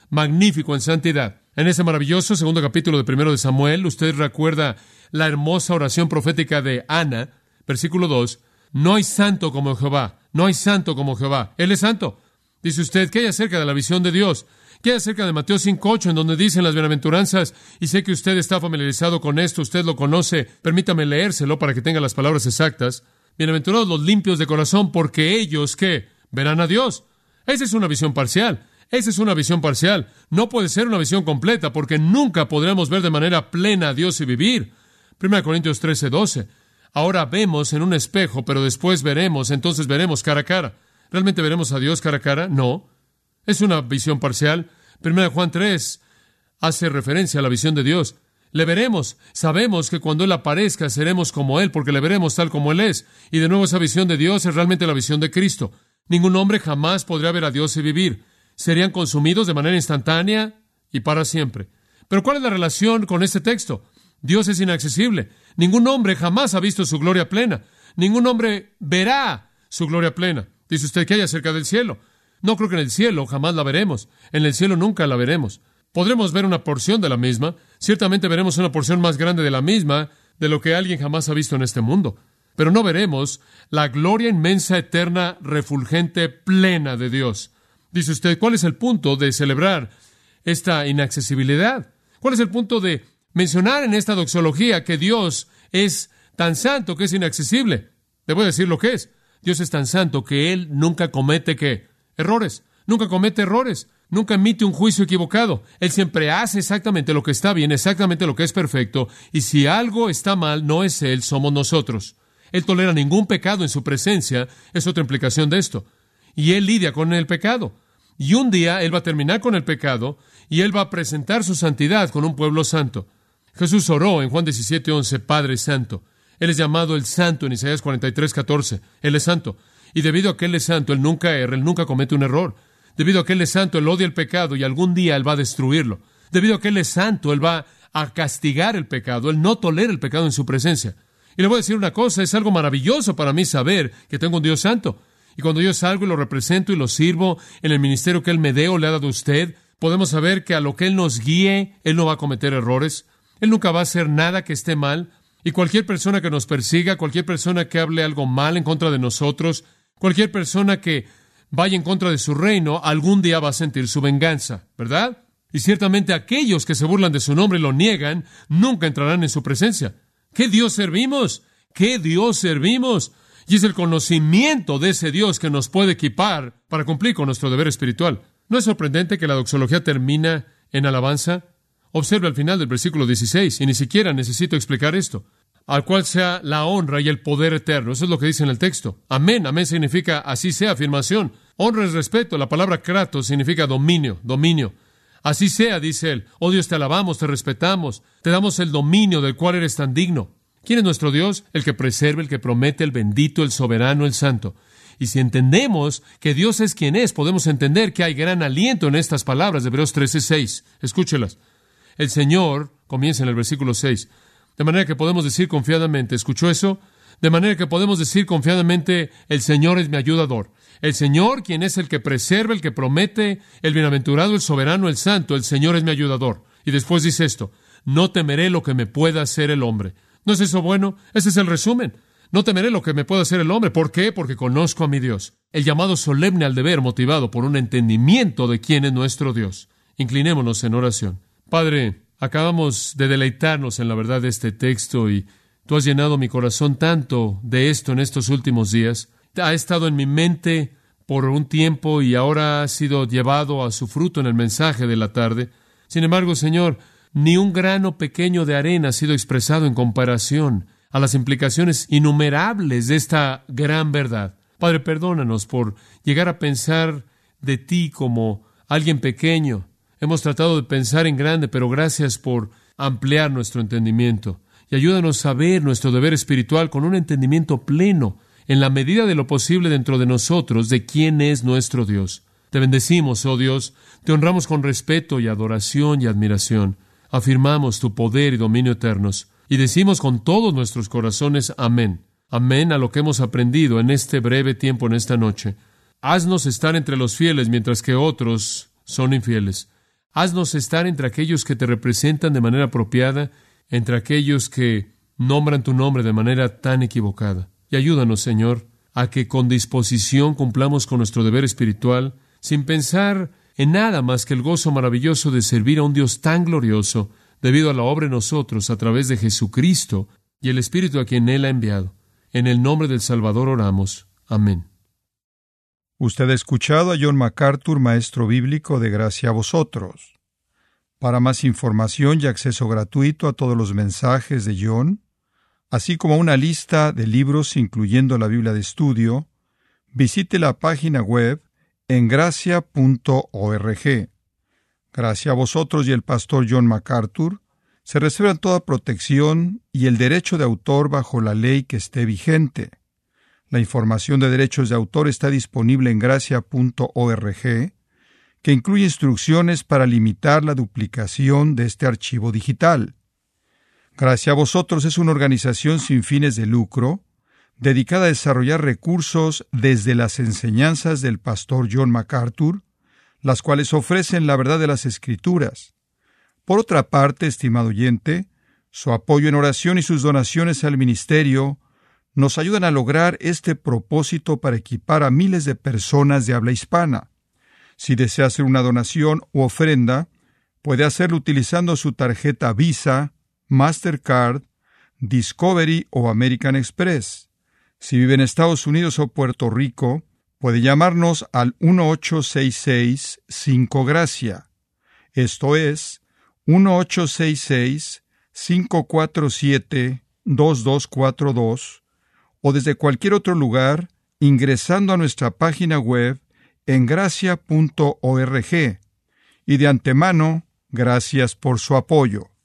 magnífico en santidad. En ese maravilloso segundo capítulo de Primero de Samuel, usted recuerda la hermosa oración profética de Ana, versículo dos. No hay santo como Jehová, no hay santo como Jehová. Él es santo. Dice usted, ¿qué hay acerca de la visión de Dios? ¿Qué hay acerca de Mateo cinco ocho, en donde dicen las bienaventuranzas? Y sé que usted está familiarizado con esto, usted lo conoce. Permítame leérselo para que tenga las palabras exactas. Bienaventurados los limpios de corazón, porque ellos, ¿qué? Verán a Dios. Esa es una visión parcial. Esa es una visión parcial. No puede ser una visión completa, porque nunca podremos ver de manera plena a Dios y vivir. primera Corintios trece doce. Ahora vemos en un espejo, pero después veremos, entonces veremos cara a cara. ¿Realmente veremos a Dios cara a cara? No. Es una visión parcial. primera Juan tres hace referencia a la visión de Dios. Le veremos. Sabemos que cuando Él aparezca seremos como Él, porque le veremos tal como Él es. Y de nuevo esa visión de Dios es realmente la visión de Cristo. Ningún hombre jamás podría ver a Dios y vivir. Serían consumidos de manera instantánea y para siempre. Pero ¿cuál es la relación con este texto? Dios es inaccesible. Ningún hombre jamás ha visto su gloria plena. Ningún hombre verá su gloria plena. Dice usted, ¿qué hay acerca del cielo? No creo que en el cielo jamás la veremos. En el cielo nunca la veremos. Podremos ver una porción de la misma. Ciertamente veremos una porción más grande de la misma de lo que alguien jamás ha visto en este mundo. Pero no veremos la gloria inmensa, eterna, refulgente, plena de Dios. Dice usted, ¿cuál es el punto de celebrar esta inaccesibilidad? ¿Cuál es el punto de mencionar en esta doxología que Dios es tan santo que es inaccesible? Le voy a decir lo que es. Dios es tan santo que Él nunca comete, ¿qué? Errores. Nunca comete errores. Nunca emite un juicio equivocado. Él siempre hace exactamente lo que está bien, exactamente lo que es perfecto. Y si algo está mal, no es Él, somos nosotros. Él tolera ningún pecado en su presencia. Es otra implicación de esto. Y Él lidia con el pecado. Y un día Él va a terminar con el pecado y Él va a presentar su santidad con un pueblo santo. Jesús oró en Juan diecisiete once, Padre Santo. Él es llamado el Santo en Isaías cuarenta y tres catorce. Él es santo. Y debido a que Él es santo, Él nunca erra, Él nunca comete un error. Debido a que Él es santo, Él odia el pecado y algún día Él va a destruirlo. Debido a que Él es santo, Él va a castigar el pecado. Él no tolera el pecado en su presencia. Y le voy a decir una cosa, es algo maravilloso para mí saber que tengo un Dios santo. Y cuando yo salgo y lo represento y lo sirvo en el ministerio que Él me dé o le ha dado a usted, podemos saber que a lo que Él nos guíe, Él no va a cometer errores. Él nunca va a hacer nada que esté mal. Y cualquier persona que nos persiga, cualquier persona que hable algo mal en contra de nosotros, cualquier persona que vaya en contra de su reino, algún día va a sentir su venganza, ¿verdad? Y ciertamente aquellos que se burlan de su nombre y lo niegan, nunca entrarán en su presencia. ¿Qué Dios servimos? ¿Qué Dios servimos? Y es el conocimiento de ese Dios que nos puede equipar para cumplir con nuestro deber espiritual. ¿No es sorprendente que la doxología termina en alabanza? Observe al final del versículo dieciséis, y ni siquiera necesito explicar esto. Al cual sea la honra y el poder eterno. Eso es lo que dice en el texto. Amén. Amén significa así sea, afirmación. Honra es respeto. La palabra kratos significa dominio, dominio. Así sea, dice él. Oh Dios, te alabamos, te respetamos. Te damos el dominio del cual eres tan digno. ¿Quién es nuestro Dios? El que preserva, el que promete, el bendito, el soberano, el santo. Y si entendemos que Dios es quien es, podemos entender que hay gran aliento en estas palabras de Hebreos trece seis. Escúchelas. El Señor, comienza en el versículo seis, de manera que podemos decir confiadamente, ¿escuchó eso? De manera que podemos decir confiadamente, el Señor es mi ayudador. El Señor, quien es el que preserva, el que promete, el bienaventurado, el soberano, el santo, el Señor es mi ayudador. Y después dice esto, no temeré lo que me pueda hacer el hombre. ¿No es eso bueno? Ese es el resumen. No temeré lo que me pueda hacer el hombre. ¿Por qué? Porque conozco a mi Dios. El llamado solemne al deber motivado por un entendimiento de quién es nuestro Dios. Inclinémonos en oración. Padre, acabamos de deleitarnos en la verdad de este texto y Tú has llenado mi corazón tanto de esto en estos últimos días. Ha estado en mi mente por un tiempo y ahora ha sido llevado a su fruto en el mensaje de la tarde. Sin embargo, Señor, ni un grano pequeño de arena ha sido expresado en comparación a las implicaciones innumerables de esta gran verdad. Padre, perdónanos por llegar a pensar de Ti como alguien pequeño. Hemos tratado de pensar en grande, pero gracias por ampliar nuestro entendimiento. Y ayúdanos a ver nuestro deber espiritual con un entendimiento pleno, en la medida de lo posible dentro de nosotros, de quién es nuestro Dios. Te bendecimos, oh Dios, te honramos con respeto y adoración y admiración. Afirmamos tu poder y dominio eternos, y decimos con todos nuestros corazones, amén. Amén a lo que hemos aprendido en este breve tiempo, en esta noche. Haznos estar entre los fieles mientras que otros son infieles. Haznos estar entre aquellos que te representan de manera apropiada, entre aquellos que nombran tu nombre de manera tan equivocada. Y ayúdanos, Señor, a que con disposición cumplamos con nuestro deber espiritual, sin pensar en nada más que el gozo maravilloso de servir a un Dios tan glorioso, debido a la obra en nosotros a través de Jesucristo y el Espíritu a quien Él ha enviado. En el nombre del Salvador oramos. Amén. Usted ha escuchado a John MacArthur, maestro bíblico, de gracia a vosotros. Para más información y acceso gratuito a todos los mensajes de John, así como una lista de libros incluyendo la Biblia de estudio, visite la página web en gracia punto org. Gracia a vosotros y el pastor John MacArthur se reservan toda protección y el derecho de autor bajo la ley que esté vigente. La información de derechos de autor está disponible en gracia punto org, que incluye instrucciones para limitar la duplicación de este archivo digital. Gracia a vosotros es una organización sin fines de lucro, dedicada a desarrollar recursos desde las enseñanzas del pastor John MacArthur, las cuales ofrecen la verdad de las Escrituras. Por otra parte, estimado oyente, su apoyo en oración y sus donaciones al ministerio nos ayudan a lograr este propósito para equipar a miles de personas de habla hispana. Si desea hacer una donación u ofrenda, puede hacerlo utilizando su tarjeta Visa, Mastercard, Discovery o American Express. Si vive en Estados Unidos o Puerto Rico, puede llamarnos al uno ocho seis seis cinco Gracia. Esto es uno ocho seis seis cinco cuatro siete dos dos cuatro dos, o desde cualquier otro lugar ingresando a nuestra página web en gracia punto org. Y de antemano, gracias por su apoyo.